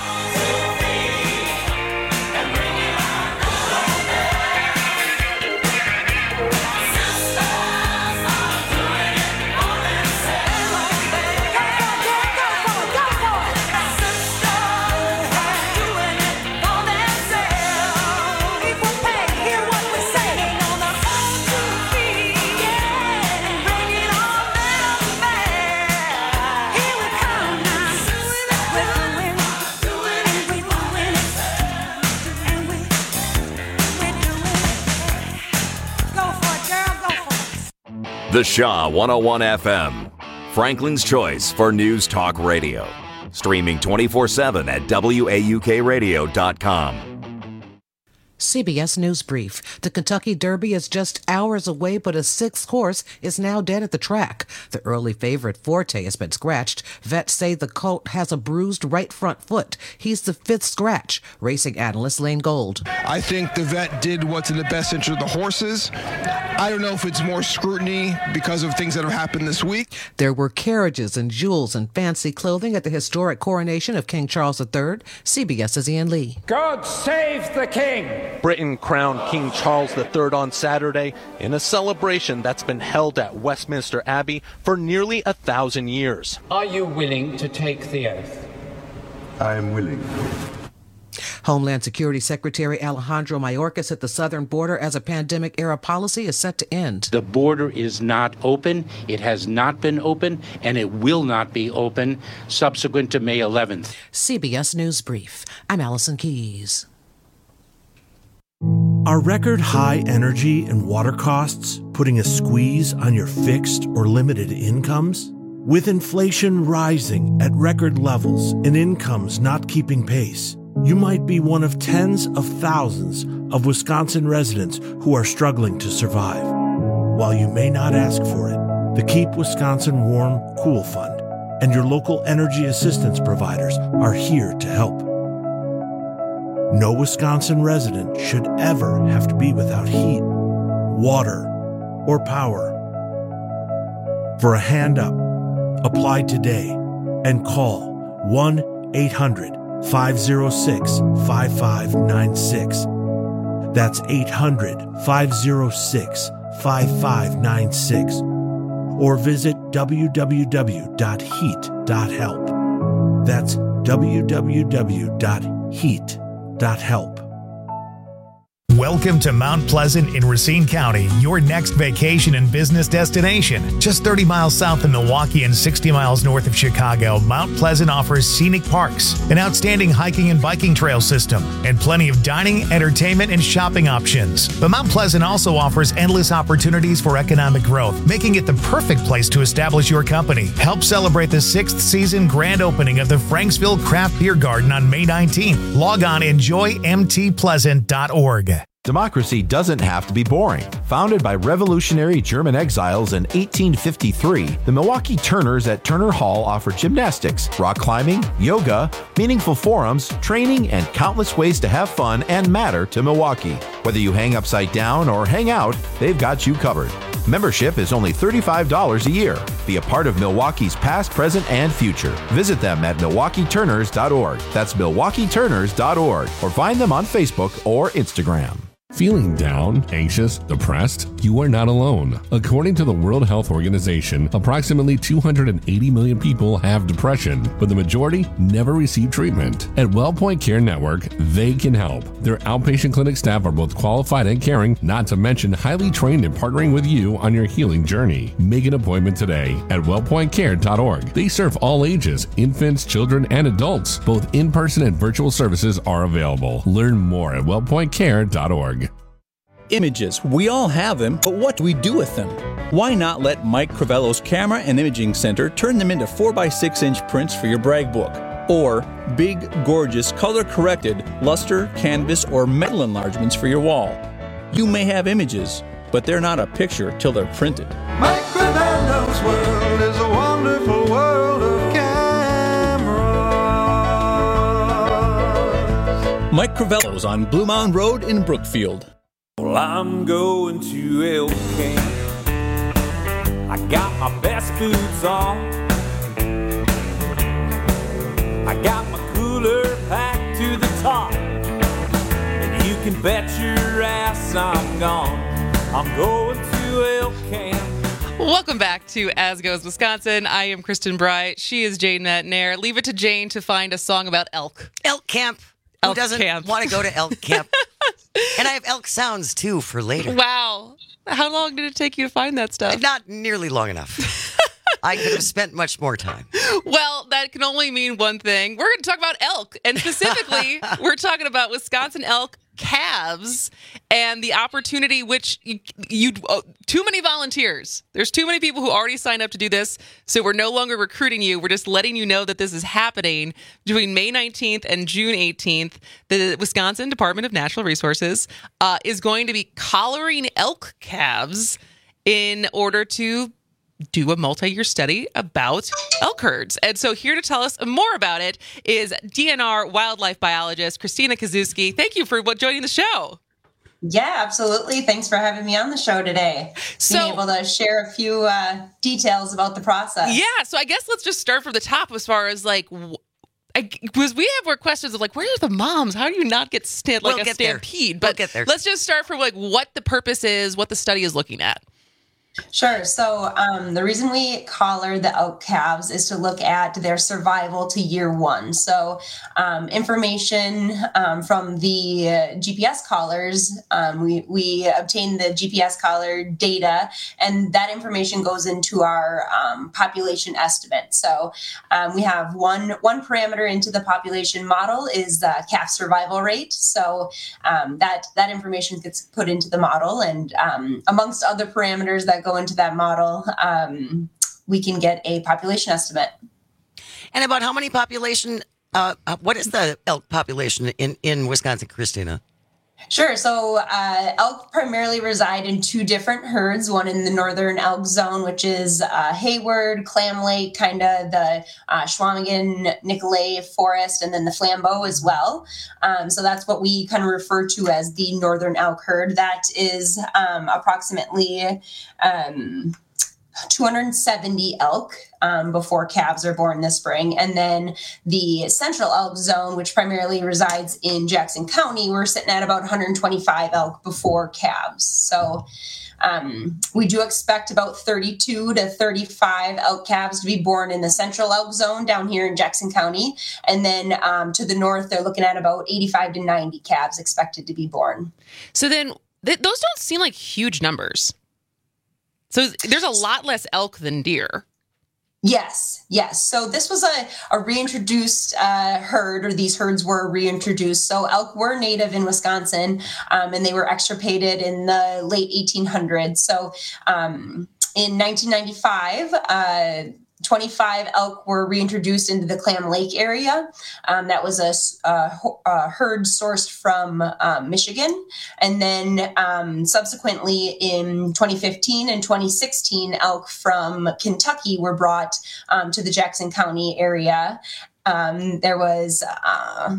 Speaker 1: The Shaw one oh one F M, Franklin's choice for news talk radio. Streaming twenty-four seven at W A U K radio dot com.
Speaker 3: C B S News Brief. The Kentucky Derby is just hours away, but a sixth horse is now dead at the track. The early favorite, Forte, has been scratched. Vets say the colt has a bruised right front foot. He's the fifth scratch. Racing analyst Lane Gold.
Speaker 4: I think the vet did what's in the best interest of the horses. I don't know if it's more scrutiny because of things that have happened this week.
Speaker 3: There were carriages and jewels and fancy clothing at the historic coronation of King Charles the Third. CBS's Ian Lee.
Speaker 6: God save the king!
Speaker 7: Britain crowned King Charles the Third on Saturday in a celebration that's been held at Westminster Abbey for nearly a thousand years.
Speaker 6: Are you willing to take the oath?
Speaker 24: I am willing.
Speaker 3: Homeland Security Secretary Alejandro Mayorkas at the southern border as a pandemic-era policy is set to end.
Speaker 8: The border is not open. It has not been open, and it will not be open subsequent to May eleventh.
Speaker 3: C B S News Brief. I'm Allison Keyes.
Speaker 25: Are record high energy and water costs putting a squeeze on your fixed or limited incomes? With inflation rising at record levels and incomes not keeping pace, you might be one of tens of thousands of Wisconsin residents who are struggling to survive. While you may not ask for it, the Keep Wisconsin Warm Cool Fund and your local energy assistance providers are here to help. No Wisconsin resident should ever have to be without heat, water, or power. For a hand up, apply today and call one eight hundred five oh six five five nine six. That's eight hundred five oh six five five nine six. Or visit w w w dot heat dot help. That's w w w dot heat dot help.
Speaker 26: Welcome to Mount Pleasant in Racine County, your next vacation and business destination. Just thirty miles south of Milwaukee and sixty miles north of Chicago, Mount Pleasant offers scenic parks, an outstanding hiking and biking trail system, and plenty of dining, entertainment, and shopping options. But Mount Pleasant also offers endless opportunities for economic growth, making it the perfect place to establish your company. Help celebrate the sixth season grand opening of the Franksville Craft Beer Garden on May nineteenth. Log on enjoy m t pleasant dot org.
Speaker 27: Democracy doesn't have to be boring. Founded by revolutionary German exiles in eighteen fifty-three, the Milwaukee Turners at Turner Hall offer gymnastics, rock climbing, yoga, meaningful forums, training, and countless ways to have fun and matter to Milwaukee. Whether you hang upside down or hang out, they've got you covered. Membership is only thirty-five dollars a year. Be a part of Milwaukee's past, present, and future. Visit them at milwaukee turners dot org. That's milwaukee turners dot org. Or find them on Facebook or Instagram.
Speaker 21: Feeling down, anxious, depressed? You are not alone. According to the World Health Organization, approximately two hundred eighty million people have depression, but the majority never receive treatment. At WellPoint Care Network, they can help. Their outpatient clinic staff are both qualified and caring, not to mention highly trained in partnering with you on your healing journey. Make an appointment today at wellpoint care dot org. They serve all ages, infants, children, and adults. Both in-person and virtual services are available. Learn more at wellpoint care dot org.
Speaker 28: Images. We all have them, but what do we do with them? Why not let Mike Crivello's Camera and Imaging Center turn them into four by six inch prints for your brag book? Or big, gorgeous, color-corrected luster, canvas, or metal enlargements for your wall? You may have images, but they're not a picture till they're printed.
Speaker 29: Mike Crivello's world is a wonderful world of cameras.
Speaker 28: Mike Crivello's on Blue Mound Road in Brookfield.
Speaker 30: Well, I'm going to El Camp. I got my best boots on. I got my cooler packed to the top. And you can bet your ass I'm gone. I'm going to El Camp.
Speaker 16: Welcome back to As Goes Wisconsin. I am Kristen Bry. She is Jane Matnair. Leave it to Jane to find a song about elk.
Speaker 17: Elk camp.
Speaker 16: Elk
Speaker 17: Who doesn't
Speaker 16: camp.
Speaker 17: want to go to elk camp? And I have elk sounds, too, for later.
Speaker 16: Wow. How long did it take you to find that stuff?
Speaker 17: Not nearly long enough. I could have spent much more time.
Speaker 16: Well, that can only mean one thing. We're going to talk about elk, and specifically, we're talking about Wisconsin elk calves and the opportunity which you, you oh, too many volunteers. There's too many people who already signed up to do this, so we're no longer recruiting you. We're just letting you know that this is happening between May nineteenth and June eighteenth. The Wisconsin Department of Natural Resources uh, is going to be collaring elk calves in order to do a multi-year study about elk herds. And so here to tell us more about it is D N R wildlife biologist Christina Kazuski. Thank you for joining the show.
Speaker 5: Yeah, absolutely. Thanks for having me on the show today. So, being able to share a few uh, details about the process.
Speaker 16: Yeah, so I guess let's just start from the top as far as like, because we have more questions of like, where are the moms? How do you not get st- like
Speaker 17: we'll
Speaker 16: a stampede?
Speaker 17: There.
Speaker 16: But
Speaker 17: we'll get there.
Speaker 16: Let's just start from like what the purpose is, what the study is looking at.
Speaker 5: Sure. So um, the reason we collar the elk calves is to look at their survival to year one. So um, information um, from the uh, G P S collars, um, we, we obtain the G P S collar data, and that information goes into our um, population estimate. So um, we have one, one parameter into the population model is the calf survival rate. So um, that, that information gets put into the model, and um, amongst other parameters that go into that model, um, we can get a population estimate.
Speaker 17: And about how many population, uh, what is the elk population in, in Wisconsin, Christina?
Speaker 5: Sure. So uh, elk primarily reside in two different herds, one in the northern elk zone, which is uh, Hayward, Clam Lake, kind of the uh, Chequamegon, Nicolet forest, and then the Flambeau as well. Um, so that's what we kind of refer to as the northern elk herd. That is um, approximately um, two hundred seventy elk um, before calves are born this spring. And then the central elk zone, which primarily resides in Jackson County, we're sitting at about one hundred twenty-five elk before calves. So um, we do expect about thirty-two to thirty-five elk calves to be born in the central elk zone down here in Jackson County. And then um, to the north, they're looking at about eighty-five to ninety calves expected to be born.
Speaker 16: So then th- those don't seem like huge numbers. So there's a lot less elk than deer.
Speaker 5: Yes, yes. So this was a, a reintroduced uh, herd, or these herds were reintroduced. So elk were native in Wisconsin, um, and they were extirpated in the late eighteen hundreds. So um, in nineteen ninety-five, uh, twenty-five elk were reintroduced into the Clam Lake area. Um, that was a, a, a herd sourced from um, Michigan. And then um, subsequently in twenty fifteen and twenty sixteen, elk from Kentucky were brought um, to the Jackson County area. Um, there was... Uh,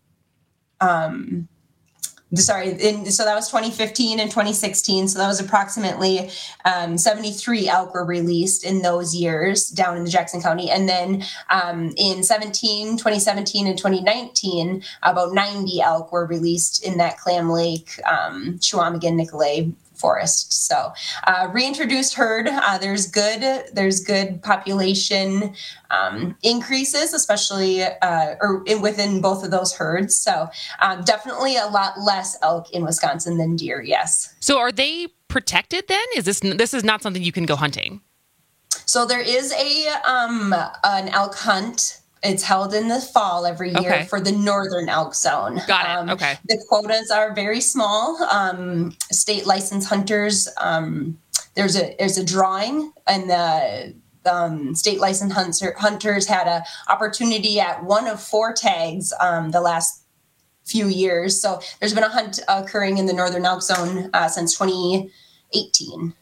Speaker 5: um, Sorry, in, so that was twenty fifteen and twenty sixteen. So that was approximately um, seventy-three elk were released in those years down in the Jackson County. And then um, in seventeen, twenty seventeen and twenty nineteen, about ninety elk were released in that Clam Lake, um, Chequamegon, Nicolet forest. So uh, reintroduced herd, uh, there's good, there's good population um, increases, especially uh, or in, within both of those herds. So um, definitely a lot less elk in Wisconsin than deer. Yes.
Speaker 16: So are they protected then? Is this, this is not something you can go hunting?
Speaker 5: So there is a, um, an elk hunt. It's held in the fall every year
Speaker 16: okay.
Speaker 5: for the northern elk zone.
Speaker 16: Got it.
Speaker 5: Um,
Speaker 16: okay.
Speaker 5: The quotas are very small. Um, state licensed hunters, um, there's a there's a drawing, and the um, state licensed hunter, hunters had a opportunity at one of four tags um, the last few years. So there's been a hunt occurring in the northern elk zone uh, since twenty eighteen.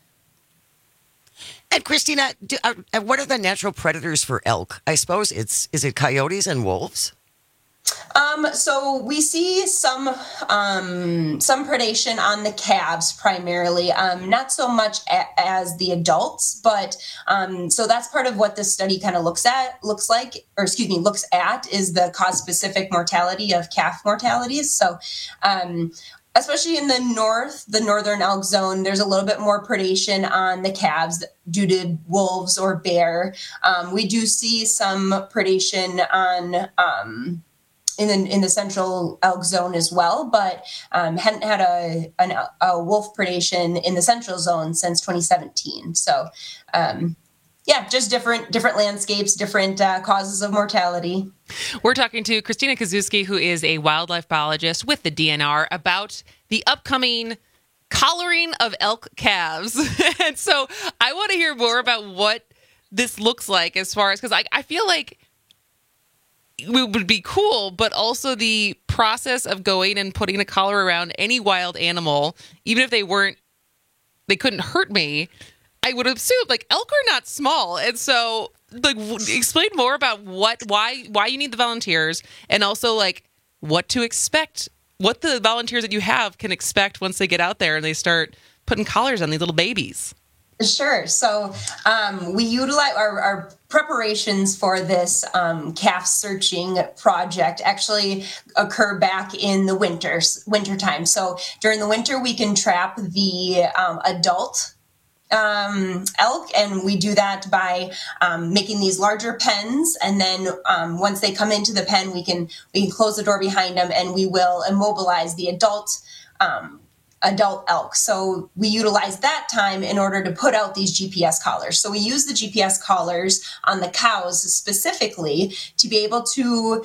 Speaker 17: And Christina, do, uh, what are the natural predators for elk? I suppose it's, is it coyotes and wolves?
Speaker 5: Um, so we see some um, some predation on the calves primarily, um, not so much a- as the adults, but um, so that's part of what this study kind of looks at, looks like, or excuse me, looks at is the cause-specific mortality of calf mortalities. So um, especially in the north, the northern elk zone, there's a little bit more predation on the calves due to wolves or bear. Um, we do see some predation on um, in the, in the central elk zone as well, but um, hadn't had a, an, a wolf predation in the central zone since twenty seventeen. So um, yeah, just different different landscapes, different uh, causes of mortality.
Speaker 16: We're talking to Christina Kazuski, who is a wildlife biologist with the D N R, about the upcoming collaring of elk calves. And so I want to hear more about what this looks like as far as, because I, I feel like it would be cool, but also the process of going and putting a collar around any wild animal, even if they weren't, they couldn't hurt me, I would assume like elk are not small. And so like explain more about what, why, why you need the volunteers, and also like what to expect, what the volunteers that you have can expect once they get out there and they start putting collars on these little babies.
Speaker 5: Sure. So um, we utilize our, our preparations for this um, calf searching project actually occur back in the winter, winter time. So during the winter, we can trap the um, adult um, elk, and we do that by um, making these larger pens. And then um, once they come into the pen, we can we can close the door behind them, and we will immobilize the adult um, adult elk. So we utilize that time in order to put out these G P S collars. So we use the G P S collars on the cows specifically to be able to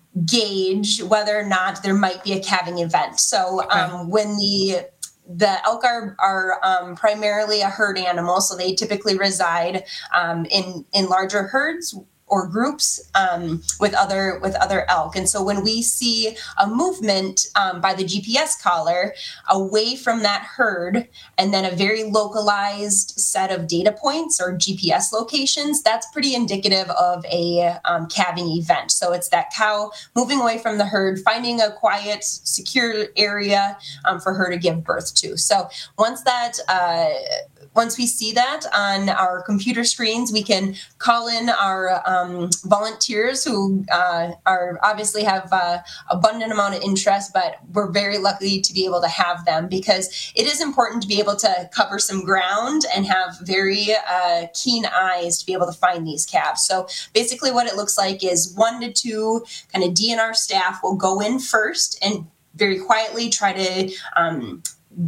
Speaker 5: gauge whether or not there might be a calving event. So um, okay. when the The elk are, are um, primarily a herd animal, so they typically reside um, in, in larger herds or groups um, with other with other elk. And so when we see a movement um, by the G P S collar away from that herd, and then a very localized set of data points or G P S locations, that's pretty indicative of a um, calving event. So it's that cow moving away from the herd, finding a quiet, secure area um, for her to give birth to. So once that uh, Once we see that on our computer screens, we can call in our um, volunteers who uh, are obviously have uh, abundant amount of interest, but we're very lucky to be able to have them, because it is important to be able to cover some ground and have very uh, keen eyes to be able to find these calves. So basically what it looks like is one to two kind of D N R staff will go in first and very quietly try to um,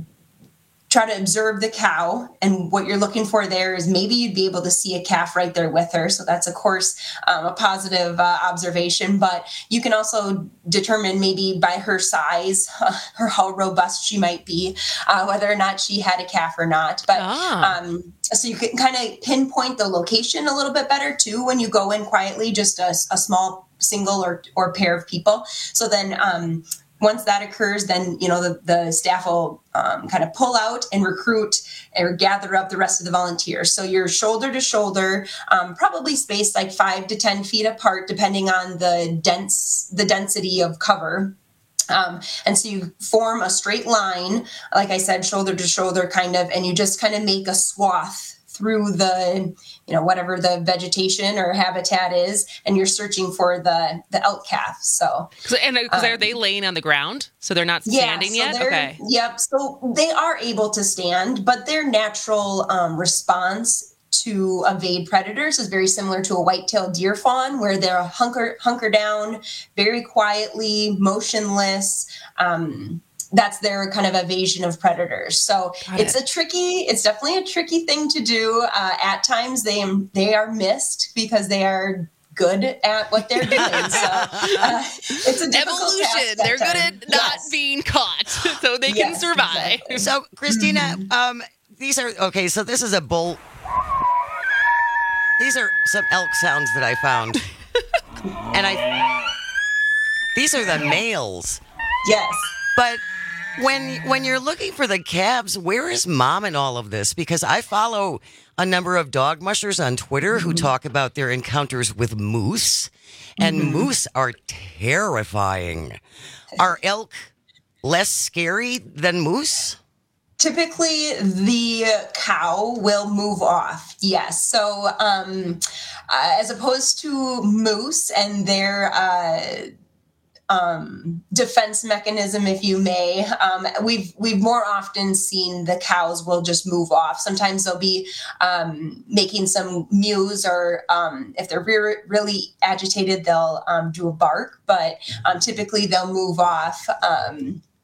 Speaker 5: try to observe the cow. And what you're looking for there is maybe you'd be able to see a calf right there with her. So that's, of course, um, a positive uh, observation. But you can also determine maybe by her size, uh, or how robust she might be, uh, whether or not she had a calf or not. But ah. um, so you can kind of pinpoint the location a little bit better, too, when you go in quietly, just a, a small single or, or pair of people. So then um, once that occurs, then, you know, the, the staff will um, kind of pull out and recruit or gather up the rest of the volunteers. So you're shoulder to shoulder, um, probably spaced like five to ten feet apart, depending on the dense, the density of cover. Um, and so you form a straight line, like I said, shoulder to shoulder kind of, and you just kind of make a swath through the, you know, whatever the vegetation or habitat is, and you're searching for the, the elk calf. So,
Speaker 16: and because
Speaker 5: um,
Speaker 16: are they laying on the ground? So they're not standing
Speaker 5: yeah, so
Speaker 16: yet? Okay.
Speaker 5: Yep. So they are able to stand, but their natural um, response to evade predators is very similar to a white-tailed deer fawn, where they're hunker, hunker down very quietly, motionless. Um, That's their kind of evasion of predators. So
Speaker 16: Got
Speaker 5: it's
Speaker 16: it.
Speaker 5: a tricky, it's definitely a tricky thing to do. Uh, at times they they are missed because they are good at what they're doing. So uh, it's a difficult
Speaker 16: evolution.
Speaker 5: task
Speaker 16: They're good
Speaker 5: time.
Speaker 16: at not
Speaker 5: Yes.
Speaker 16: being caught, so they can
Speaker 5: Yes,
Speaker 16: survive.
Speaker 5: exactly.
Speaker 17: So, Christina,
Speaker 5: Mm-hmm.
Speaker 17: um, these are okay. So this is a bull. These are some elk sounds that I found, and I. These are the males.
Speaker 5: Yes,
Speaker 17: but when when you're looking for the calves, where is mom in all of this? Because I follow a number of dog mushers on Twitter who talk about their encounters with moose, and
Speaker 5: Mm-hmm.
Speaker 17: moose are terrifying. Are elk less scary than moose?
Speaker 5: Typically, the cow will move off. Yes. So, um, uh, as opposed to moose and their uh, um, defense mechanism, if you may, um, we've we've more often seen the cows will just move off. Sometimes they'll be um, making some mews, or um, if they're re- really agitated, they'll um, do a bark. But um, typically, they'll move off. Um,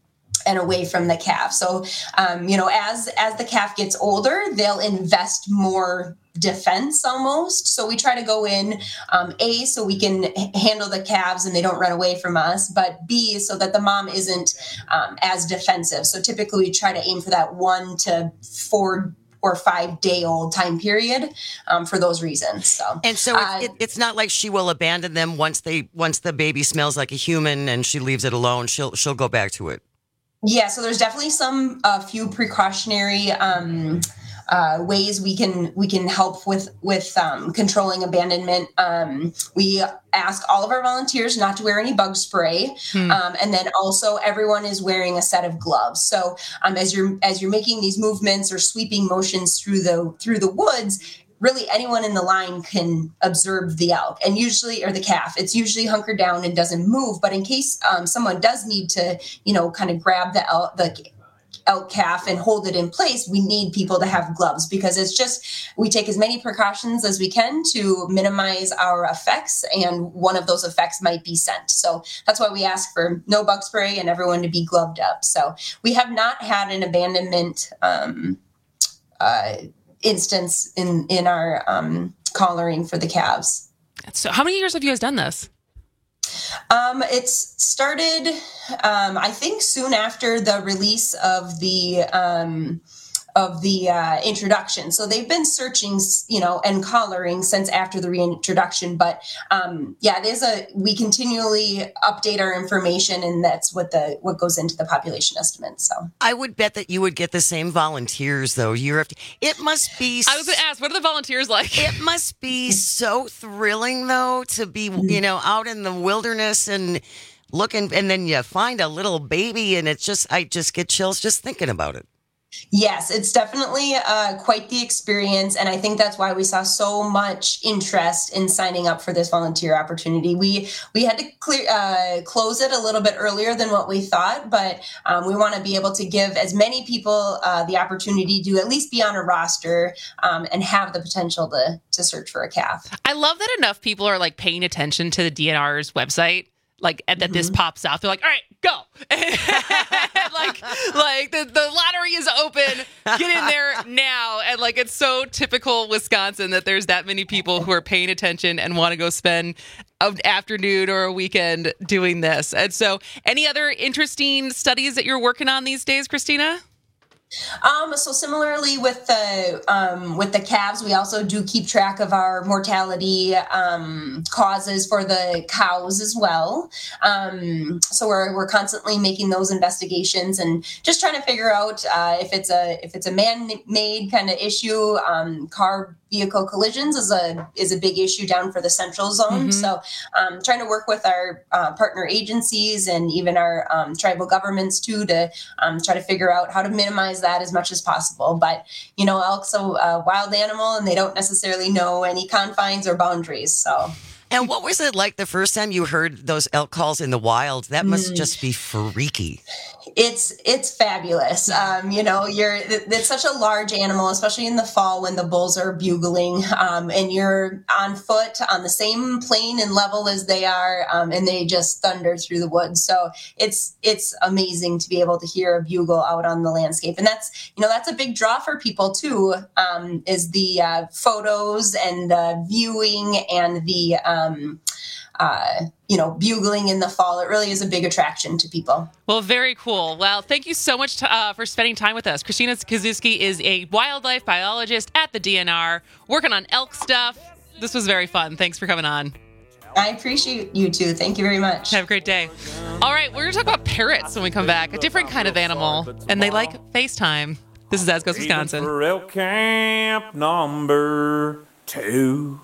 Speaker 5: and away from the calf. So, um, you know, as as the calf gets older, they'll invest more defense almost. So we try to go in, um, A, so we can h- handle the calves and they don't run away from us, but B, so that the mom isn't um, as defensive. So typically we try to aim for that one to four or five day old time period um, for those reasons. So,
Speaker 17: and so uh, it, it's not like she will abandon them once they once the baby smells like a human and she leaves it alone. She'll she'll go back to it.
Speaker 5: Yeah, so there's definitely some a uh, few precautionary um, uh, ways we can we can help with with um, controlling abandonment. Um, we ask all of our volunteers not to wear any bug spray, hmm. um, and then also everyone is wearing a set of gloves. So um, as you're as you're making these movements or sweeping motions through the through the woods, really anyone in the line can observe the elk and usually, or the calf, it's usually hunkered down and doesn't move. But in case um, someone does need to, you know, kind of grab the elk, the elk calf and hold it in place, we need people to have gloves because it's just, we take as many precautions as we can to minimize our effects. And one of those effects might be scent. So that's why we ask for no bug spray and everyone to be gloved up. So we have not had an abandonment, um, uh, instance in in our um collaring for the calves.
Speaker 16: So how many years have you guys done this?
Speaker 5: Um it's started um I think soon after the release of the um of the uh, introduction. So they've been searching, you know, and collaring since after the reintroduction. But um, yeah, it is a, we continually update our information and that's what the, what goes into the population estimate. So
Speaker 17: I would bet that you would get the same volunteers though year after. It must be.
Speaker 16: I was going to ask, what are the volunteers like?
Speaker 17: It must be so thrilling though to be, you know, out in the wilderness and looking, and then you find a little baby and it's just, I just get chills just thinking about it.
Speaker 5: Yes, it's definitely uh, quite the experience. And I think that's why we saw so much interest in signing up for this volunteer opportunity. We we had to clear, uh, close it a little bit earlier than what we thought, but um, we want to be able to give as many people uh, the opportunity to at least be on a roster um, and have the potential to, to search for a calf.
Speaker 16: I love that enough people are like paying attention to the D N R's website. Like and that mm-hmm. this pops out, they're like, "All right, go!" like, like the, the lottery is open. Get in there now! And like, it's so typical Wisconsin that there's that many people who are paying attention and want to go spend an afternoon or a weekend doing this. And so, any other interesting studies that you're working on these days, Christina?
Speaker 5: Um, so similarly with the um, with the calves, we also do keep track of our mortality um, causes for the cows as well. Um, so we're we're constantly making those investigations and just trying to figure out uh, if it's a if it's a man-made kind of issue. Um, car vehicle collisions is a is a big issue down for the central zone. Mm-hmm. So um, trying to work with our uh, partner agencies and even our um, tribal governments too to um, try to figure out how to minimize that as much as possible. But, you know, elk's a, a wild animal and they don't necessarily know any confines or boundaries. So.
Speaker 17: And what was it like the first time you heard those elk calls in the wild? That must mm. just be freaky.
Speaker 5: It's it's fabulous. Um, you know, you're it's such a large animal, especially in the fall when the bulls are bugling, um, and you're on foot on the same plane and level as they are, um, and they just thunder through the woods. So it's it's amazing to be able to hear a bugle out on the landscape, and that's you know that's a big draw for people too. Um, is the uh, photos and the viewing and the um, uh, you know, bugling in the fall. It really is a big attraction to people.
Speaker 16: Well, very cool. Well, thank you so much to, uh, for spending time with us. Christina Kazuski is a wildlife biologist at the D N R, working on elk stuff. This was very fun. Thanks for coming on.
Speaker 5: I appreciate you too. Thank you very much.
Speaker 16: Have a great day. All right, we're going to talk about parrots when we come back, a different kind of animal, and they like FaceTime. This is As Goes Wisconsin.
Speaker 30: For elk camp number two.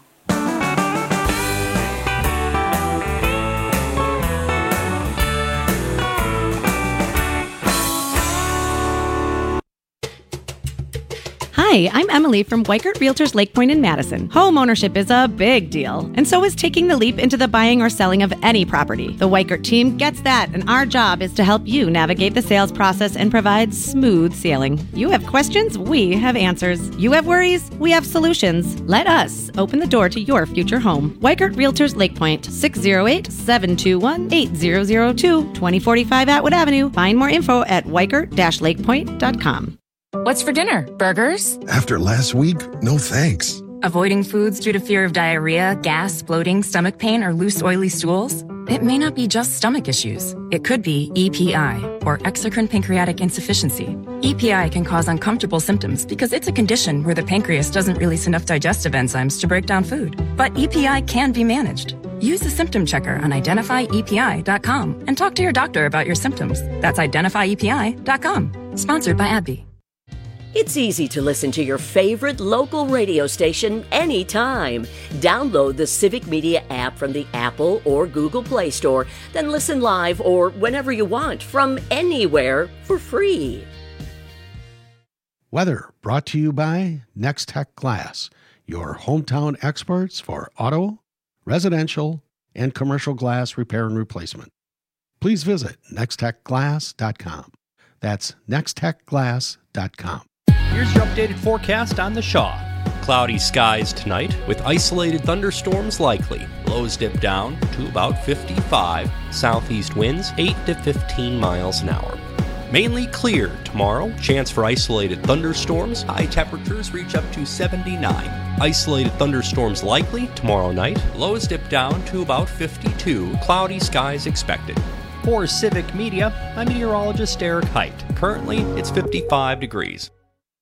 Speaker 2: Hi, I'm Emily from Weikert Realtors Lake Point in Madison. Home ownership is a big deal, and so is taking the leap into the buying or selling of any property. The Weikert team gets that, and our job is to help you navigate the sales process and provide smooth sailing. You have questions, we have answers. You have worries, we have solutions. Let us open the door to your future home. Weikert Realtors Lake Point, six oh eight, seven two one, eight zero zero two, twenty forty-five Atwood Avenue. Find more info at weikert dash lake point dot com.
Speaker 9: What's for dinner? Burgers?
Speaker 10: After last week, no thanks.
Speaker 9: Avoiding foods due to fear of diarrhea, gas, bloating, stomach pain, or loose, oily stools? It may not be just stomach issues. It could be E P I, or exocrine pancreatic insufficiency. E P I can cause uncomfortable symptoms because it's a condition where the pancreas doesn't release enough digestive enzymes to break down food. But E P I can be managed. Use the symptom checker on identify E P I dot com and talk to your doctor about your symptoms. That's identify E P I dot com. Sponsored by AbbVie.
Speaker 11: It's easy to listen to your favorite local radio station anytime. Download the Civic Media app from the Apple or Google Play Store, then listen live or whenever you want from anywhere for free.
Speaker 22: Weather brought to you by Next Tech Glass, your hometown experts for auto, residential, and commercial glass repair and replacement. Please visit next tech glass dot com. That's next tech glass dot com.
Speaker 23: Here's your updated forecast on the Shaw. Cloudy skies tonight with isolated thunderstorms likely. Lows dip down to about fifty-five. Southeast winds eight to fifteen miles an hour. Mainly clear tomorrow. Chance for isolated thunderstorms. High temperatures reach up to seventy-nine. Isolated thunderstorms likely tomorrow night. Lows dip down to about fifty-two. Cloudy skies expected. For Civic Media, I'm meteorologist Eric Height. Currently, it's fifty-five degrees.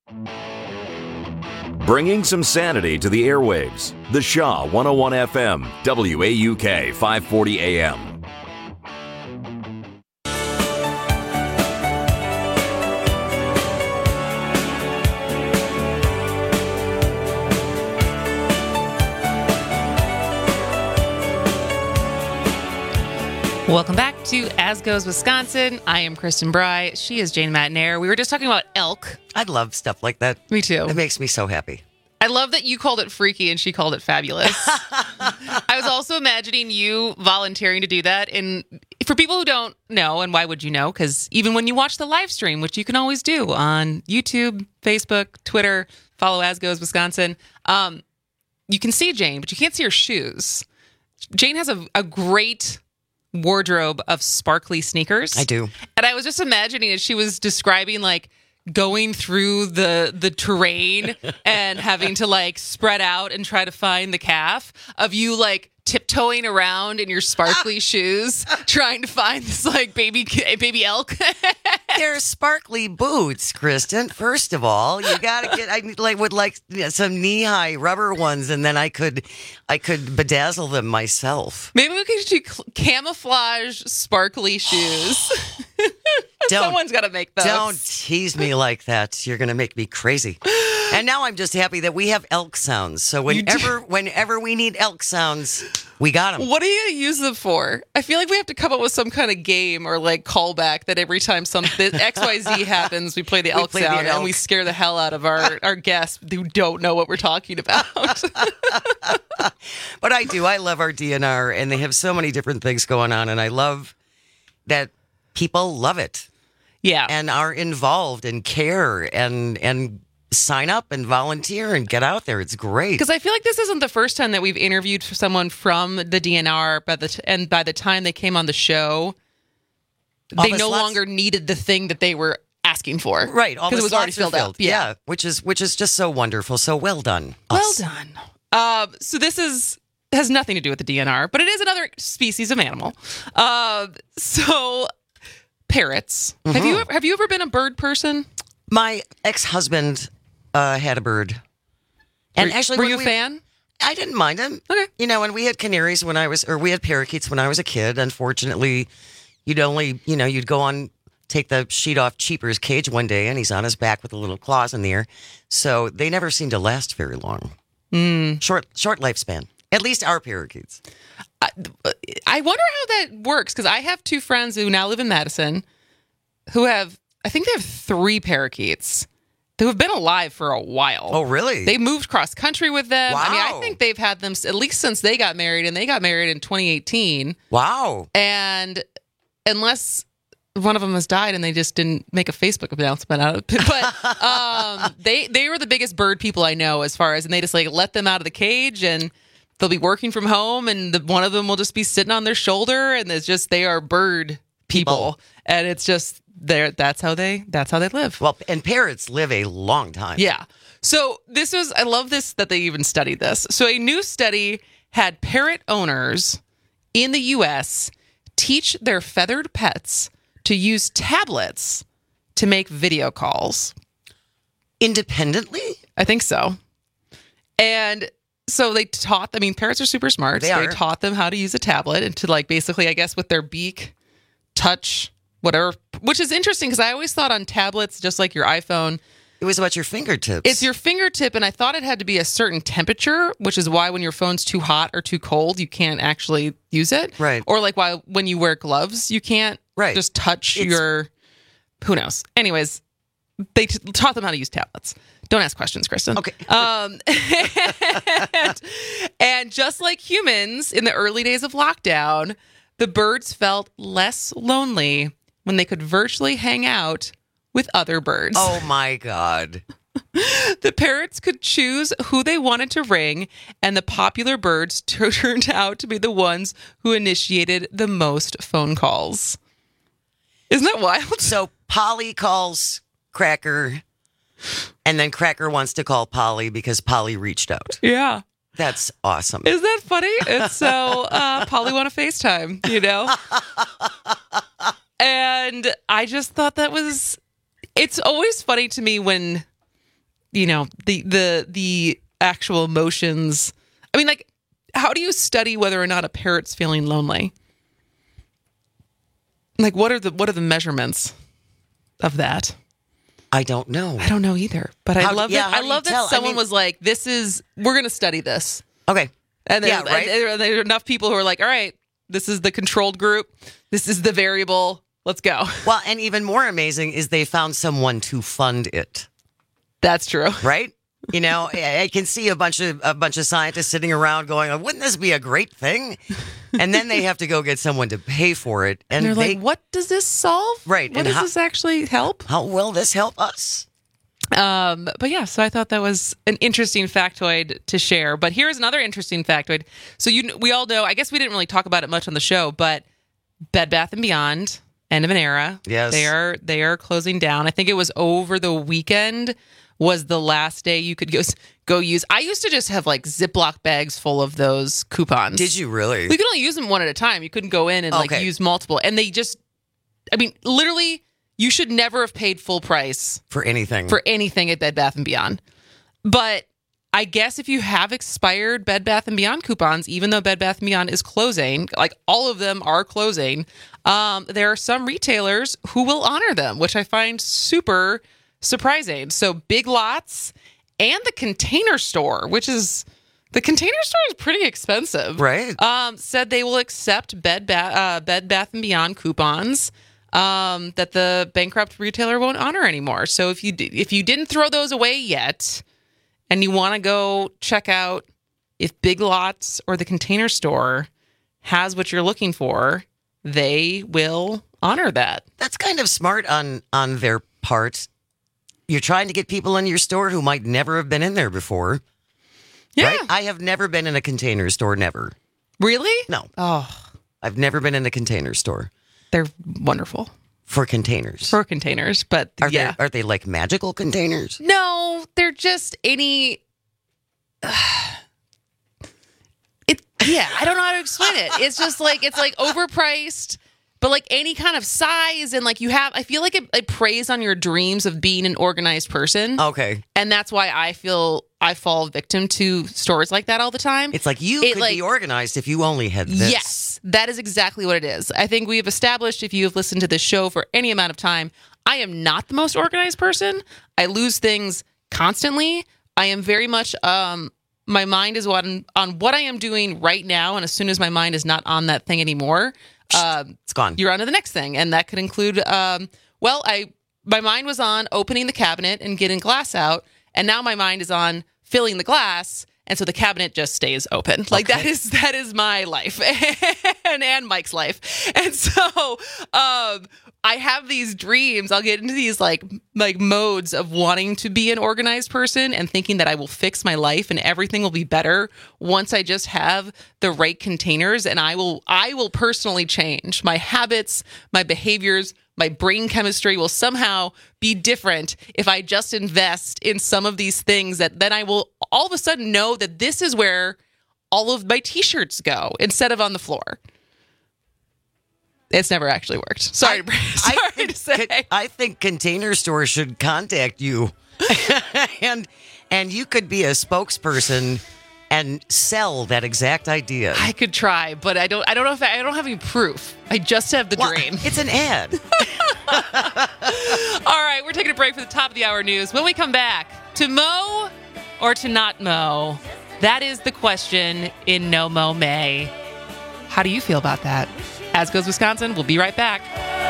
Speaker 1: Bringing some sanity to the airwaves. The Shaw one oh one F M, W A U K five forty A M.
Speaker 16: Welcome back to As Goes Wisconsin. I am Kristen Bry. She is Jane Matnair. We were just talking about elk.
Speaker 17: I love stuff like that.
Speaker 16: Me too.
Speaker 17: It makes me so happy.
Speaker 16: I love that you called it freaky and she called it fabulous. I was also imagining you volunteering to do that. And for people who don't know, and why would you know? Because even when you watch the live stream, which you can always do on YouTube, Facebook, Twitter, follow As Goes Wisconsin, um, you can see Jane, but you can't see her shoes. Jane has a, a great wardrobe of sparkly sneakers.
Speaker 17: I do.
Speaker 16: And I was just imagining as she was describing like going through the the terrain and having to like spread out and try to find the calf of you like tiptoeing around in your sparkly shoes trying to find this like baby baby elk.
Speaker 17: They're sparkly boots, Kristen. First of all, you gotta get. I like would like some knee high rubber ones, and then I could, I could bedazzle them myself.
Speaker 16: Maybe we could do camouflage sparkly shoes.
Speaker 17: Don't,
Speaker 16: Someone's got to make those.
Speaker 17: Don't tease me like that. You're gonna make me crazy. And now I'm just happy that we have elk sounds. So whenever, whenever we need elk sounds, we got them.
Speaker 16: What do you use them for? I feel like we have to come up with some kind of game or like callback that every time something X Y Z happens, we play the elk
Speaker 17: play
Speaker 16: sound
Speaker 17: the elk.
Speaker 16: and we scare the hell out of our, our guests who don't know what we're talking about.
Speaker 17: But I do. I love our D N R, and they have so many different things going on, and I love that people love it.
Speaker 16: Yeah.
Speaker 17: And are involved and care and and sign up and volunteer and get out there. It's great.
Speaker 16: Because I feel like this isn't the first time that we've interviewed someone from the D N R, but the t- and by the time they came on the show,
Speaker 17: All
Speaker 16: they
Speaker 17: the
Speaker 16: no
Speaker 17: slots-
Speaker 16: longer needed the thing that they were asking for.
Speaker 17: Right. All the
Speaker 16: Because it was already
Speaker 17: slots are
Speaker 16: filled up.
Speaker 17: Yeah. which is which is just so wonderful. So well done.
Speaker 16: Well
Speaker 17: us.
Speaker 16: done. Uh, so this is has nothing to do with the D N R, but it is another species of animal. Uh, so parrots.
Speaker 17: Mm-hmm.
Speaker 16: Have you have you ever been a bird person?
Speaker 17: My ex-husband uh, had a bird. And
Speaker 16: were,
Speaker 17: actually,
Speaker 16: were
Speaker 17: when
Speaker 16: you a
Speaker 17: we,
Speaker 16: fan?
Speaker 17: I didn't mind him.
Speaker 16: Okay.
Speaker 17: You know, when we had canaries when I was, or we had parakeets when I was a kid, unfortunately, you'd only, you know, you'd go on, take the sheet off Cheaper's cage one day, and he's on his back with the little claws in the air. So they never seemed to last very long.
Speaker 16: Mm.
Speaker 17: Short, short lifespan. At least our parakeets.
Speaker 16: I, I wonder how that works, because I have two friends who now live in Madison who have, I think they have three parakeets. who have been alive for a while.
Speaker 17: Oh, really?
Speaker 16: They moved cross country with them.
Speaker 17: Wow.
Speaker 16: I mean, I think they've had them at least since they got married, and they got married in twenty eighteen.
Speaker 17: Wow.
Speaker 16: And unless one of them has died and they just didn't make a Facebook announcement out of it, but um, they they were the biggest bird people I know as far as, and they just like let them out of the cage and they'll be working from home, and the, one of them will just be sitting on their shoulder, and it's just they are bird people, people. And it's just there. That's how they. That's how they live.
Speaker 17: Well, and parrots live a long time.
Speaker 16: Yeah. So this was. I love this that they even studied this. So a new study had parrot owners in the U S teach their feathered pets to use tablets to make video calls
Speaker 17: independently.
Speaker 16: I think so. And so they taught, I mean, parrots are super smart.
Speaker 17: They,
Speaker 16: so
Speaker 17: are.
Speaker 16: they taught them how to use a tablet and to like basically, I guess, with their beak, touch, whatever, which is interesting because I always thought on tablets, just like your iPhone,
Speaker 17: it was about your fingertips.
Speaker 16: It's your fingertip, and I thought it had to be a certain temperature, which is why when your phone's too hot or too cold, you can't actually use it.
Speaker 17: Right.
Speaker 16: Or like why when you wear gloves, you can't
Speaker 17: right.
Speaker 16: just touch
Speaker 17: it's,
Speaker 16: your, who knows. Anyways, they t- taught them how to use tablets. Don't ask questions, Kristen.
Speaker 17: Okay.
Speaker 16: Um, and, and just like humans in the early days of lockdown, the birds felt less lonely when they could virtually hang out with other birds.
Speaker 17: Oh my God.
Speaker 16: The parrots could choose who they wanted to ring, and the popular birds t- turned out to be the ones who initiated the most phone calls. Isn't that wild?
Speaker 17: So Polly calls Cracker, and then Cracker wants to call Polly because Polly reached out.
Speaker 16: Yeah.
Speaker 17: That's awesome.
Speaker 16: Isn't that funny? It's so uh, Polly want to FaceTime, you know? And I just thought that was... It's always funny to me when, you know, the the the actual emotions. I mean, like, how do you study whether or not a parrot's feeling lonely? Like, what are the what are the measurements of that?
Speaker 17: I don't know.
Speaker 16: I don't know either. But
Speaker 17: How,
Speaker 16: I love
Speaker 17: yeah,
Speaker 16: that. I love that
Speaker 17: tell?
Speaker 16: someone
Speaker 17: I mean,
Speaker 16: was like, "This is we're going to study this."
Speaker 17: Okay.
Speaker 16: And there,
Speaker 17: yeah, right.
Speaker 16: and there, and there are enough people who are like, "All right, this is the controlled group. This is the variable. Let's go."
Speaker 17: Well, and even more amazing is they found someone to fund it.
Speaker 16: That's true.
Speaker 17: Right? You know, I can see a bunch of a bunch of scientists sitting around going, wouldn't this be a great thing? And then they have to go get someone to pay for it. And,
Speaker 16: And they're
Speaker 17: they,
Speaker 16: like, what does this solve?
Speaker 17: Right.
Speaker 16: What
Speaker 17: and
Speaker 16: does
Speaker 17: how,
Speaker 16: this actually help?
Speaker 17: How will this help us?
Speaker 16: Um, but yeah, so I thought that was an interesting factoid to share. But here's another interesting factoid. So you, we all know, I guess we didn't really talk about it much on the show, but Bed Bath and Beyond, end of an era.
Speaker 17: Yes.
Speaker 16: They are, they are closing down. I think it was over the weekend was the last day you could go, go use. I used to just have like Ziploc bags full of those coupons.
Speaker 17: Did you really?
Speaker 16: You could only use them one at a time. You couldn't go in and like
Speaker 17: Okay.
Speaker 16: use multiple. And they just, I mean, literally, you should never have paid full price
Speaker 17: For anything.
Speaker 16: for anything at Bed Bath and Beyond. But I guess if you have expired Bed Bath and Beyond coupons, even though Bed Bath and Beyond is closing, like all of them are closing, um, there are some retailers who will honor them, which I find super surprising. So Big Lots and the Container Store, which is the Container Store is pretty expensive,
Speaker 17: Right.
Speaker 16: Um, said they will accept Bed Bath uh, Bed Bath and Beyond coupons um, that the bankrupt retailer won't honor anymore. So if you d- if you didn't throw those away yet, and you want to go check out if Big Lots or the Container Store has what you're looking for, they will honor that.
Speaker 17: That's kind of smart on on their part. You're trying to get people in your store who might never have been in there before.
Speaker 16: Yeah.
Speaker 17: Right? I have never been in a Container Store, never.
Speaker 16: Really?
Speaker 17: No.
Speaker 16: Oh,
Speaker 17: I've never been in a Container Store.
Speaker 16: they're wonderful
Speaker 17: For containers.
Speaker 16: for containers, but
Speaker 17: Are
Speaker 16: yeah.
Speaker 17: they are they like magical containers?
Speaker 16: No, they're just any. It yeah, I don't know how to explain it. It's just like it's like overpriced, but like any kind of size, and like you have. I feel like it, it preys on your dreams of being an organized person.
Speaker 17: Okay.
Speaker 16: And that's why I feel I fall victim to stores like that all the time.
Speaker 17: It's like you
Speaker 16: It,
Speaker 17: could
Speaker 16: like-
Speaker 17: be organized if you only had this.
Speaker 16: Yes, that is exactly what it is. I think we have established, if you have listened to this show for any amount of time, I am not the most organized person. I lose things constantly. I am very much, um, my mind is on, on what I am doing right now. And as soon as my mind is not on that thing anymore, um,
Speaker 17: It's gone.
Speaker 16: you're on to the next thing. And that could include, um, well, I my mind was on opening the cabinet and getting glass out, and now my mind is on filling the glass, and so the cabinet just stays open. Like okay. that is that is my life and and Mike's life. And so um, I have these dreams. I'll get into these like like modes of wanting to be an organized person and thinking that I will fix my life and everything will be better once I just have the right containers, and I will I will personally change. My habits, my behaviors, my brain chemistry will somehow be different if I just invest in some of these things, that then I will all of a sudden know that this is where all of my t-shirts go instead of on the floor. It's never actually worked. Sorry, I, sorry
Speaker 17: I think,
Speaker 16: to say.
Speaker 17: I think Container Store should contact you, and and you could be a spokesperson and sell that exact idea.
Speaker 16: I could try, but I don't. I don't know if I, I don't have any proof. I just have the
Speaker 17: well,
Speaker 16: dream.
Speaker 17: It's an ad.
Speaker 16: All right, we're taking a break for the top of the hour news. When we come back, to mow or to not mow? That is the question in No Mow May. How do you feel about that? As Goes Wisconsin, we'll be right back.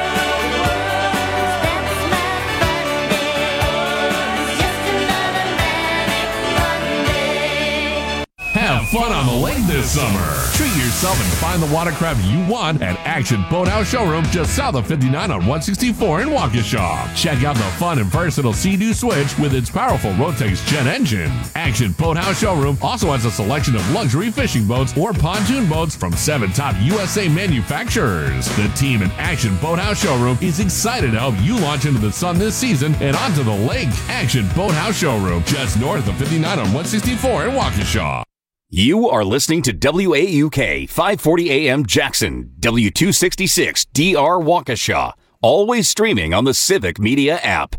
Speaker 21: Have fun on the lake this summer. Treat yourself and find the watercraft you want at Action Boathouse Showroom just south of fifty-nine on one sixty-four in Waukesha. Check out the fun and versatile Sea-Doo Switch with its powerful Rotax Jet engine. Action Boathouse Showroom also has a selection of luxury fishing boats or pontoon boats from seven top U S A manufacturers. The team at Action Boathouse Showroom is excited to help you launch into the sun this season and onto the lake. Action Boathouse Showroom just north of fifty-nine on one sixty-four in Waukesha.
Speaker 1: You are listening to W A U K five forty A M Jackson, W two sixty-six D R Waukesha, always streaming on the Civic Media app.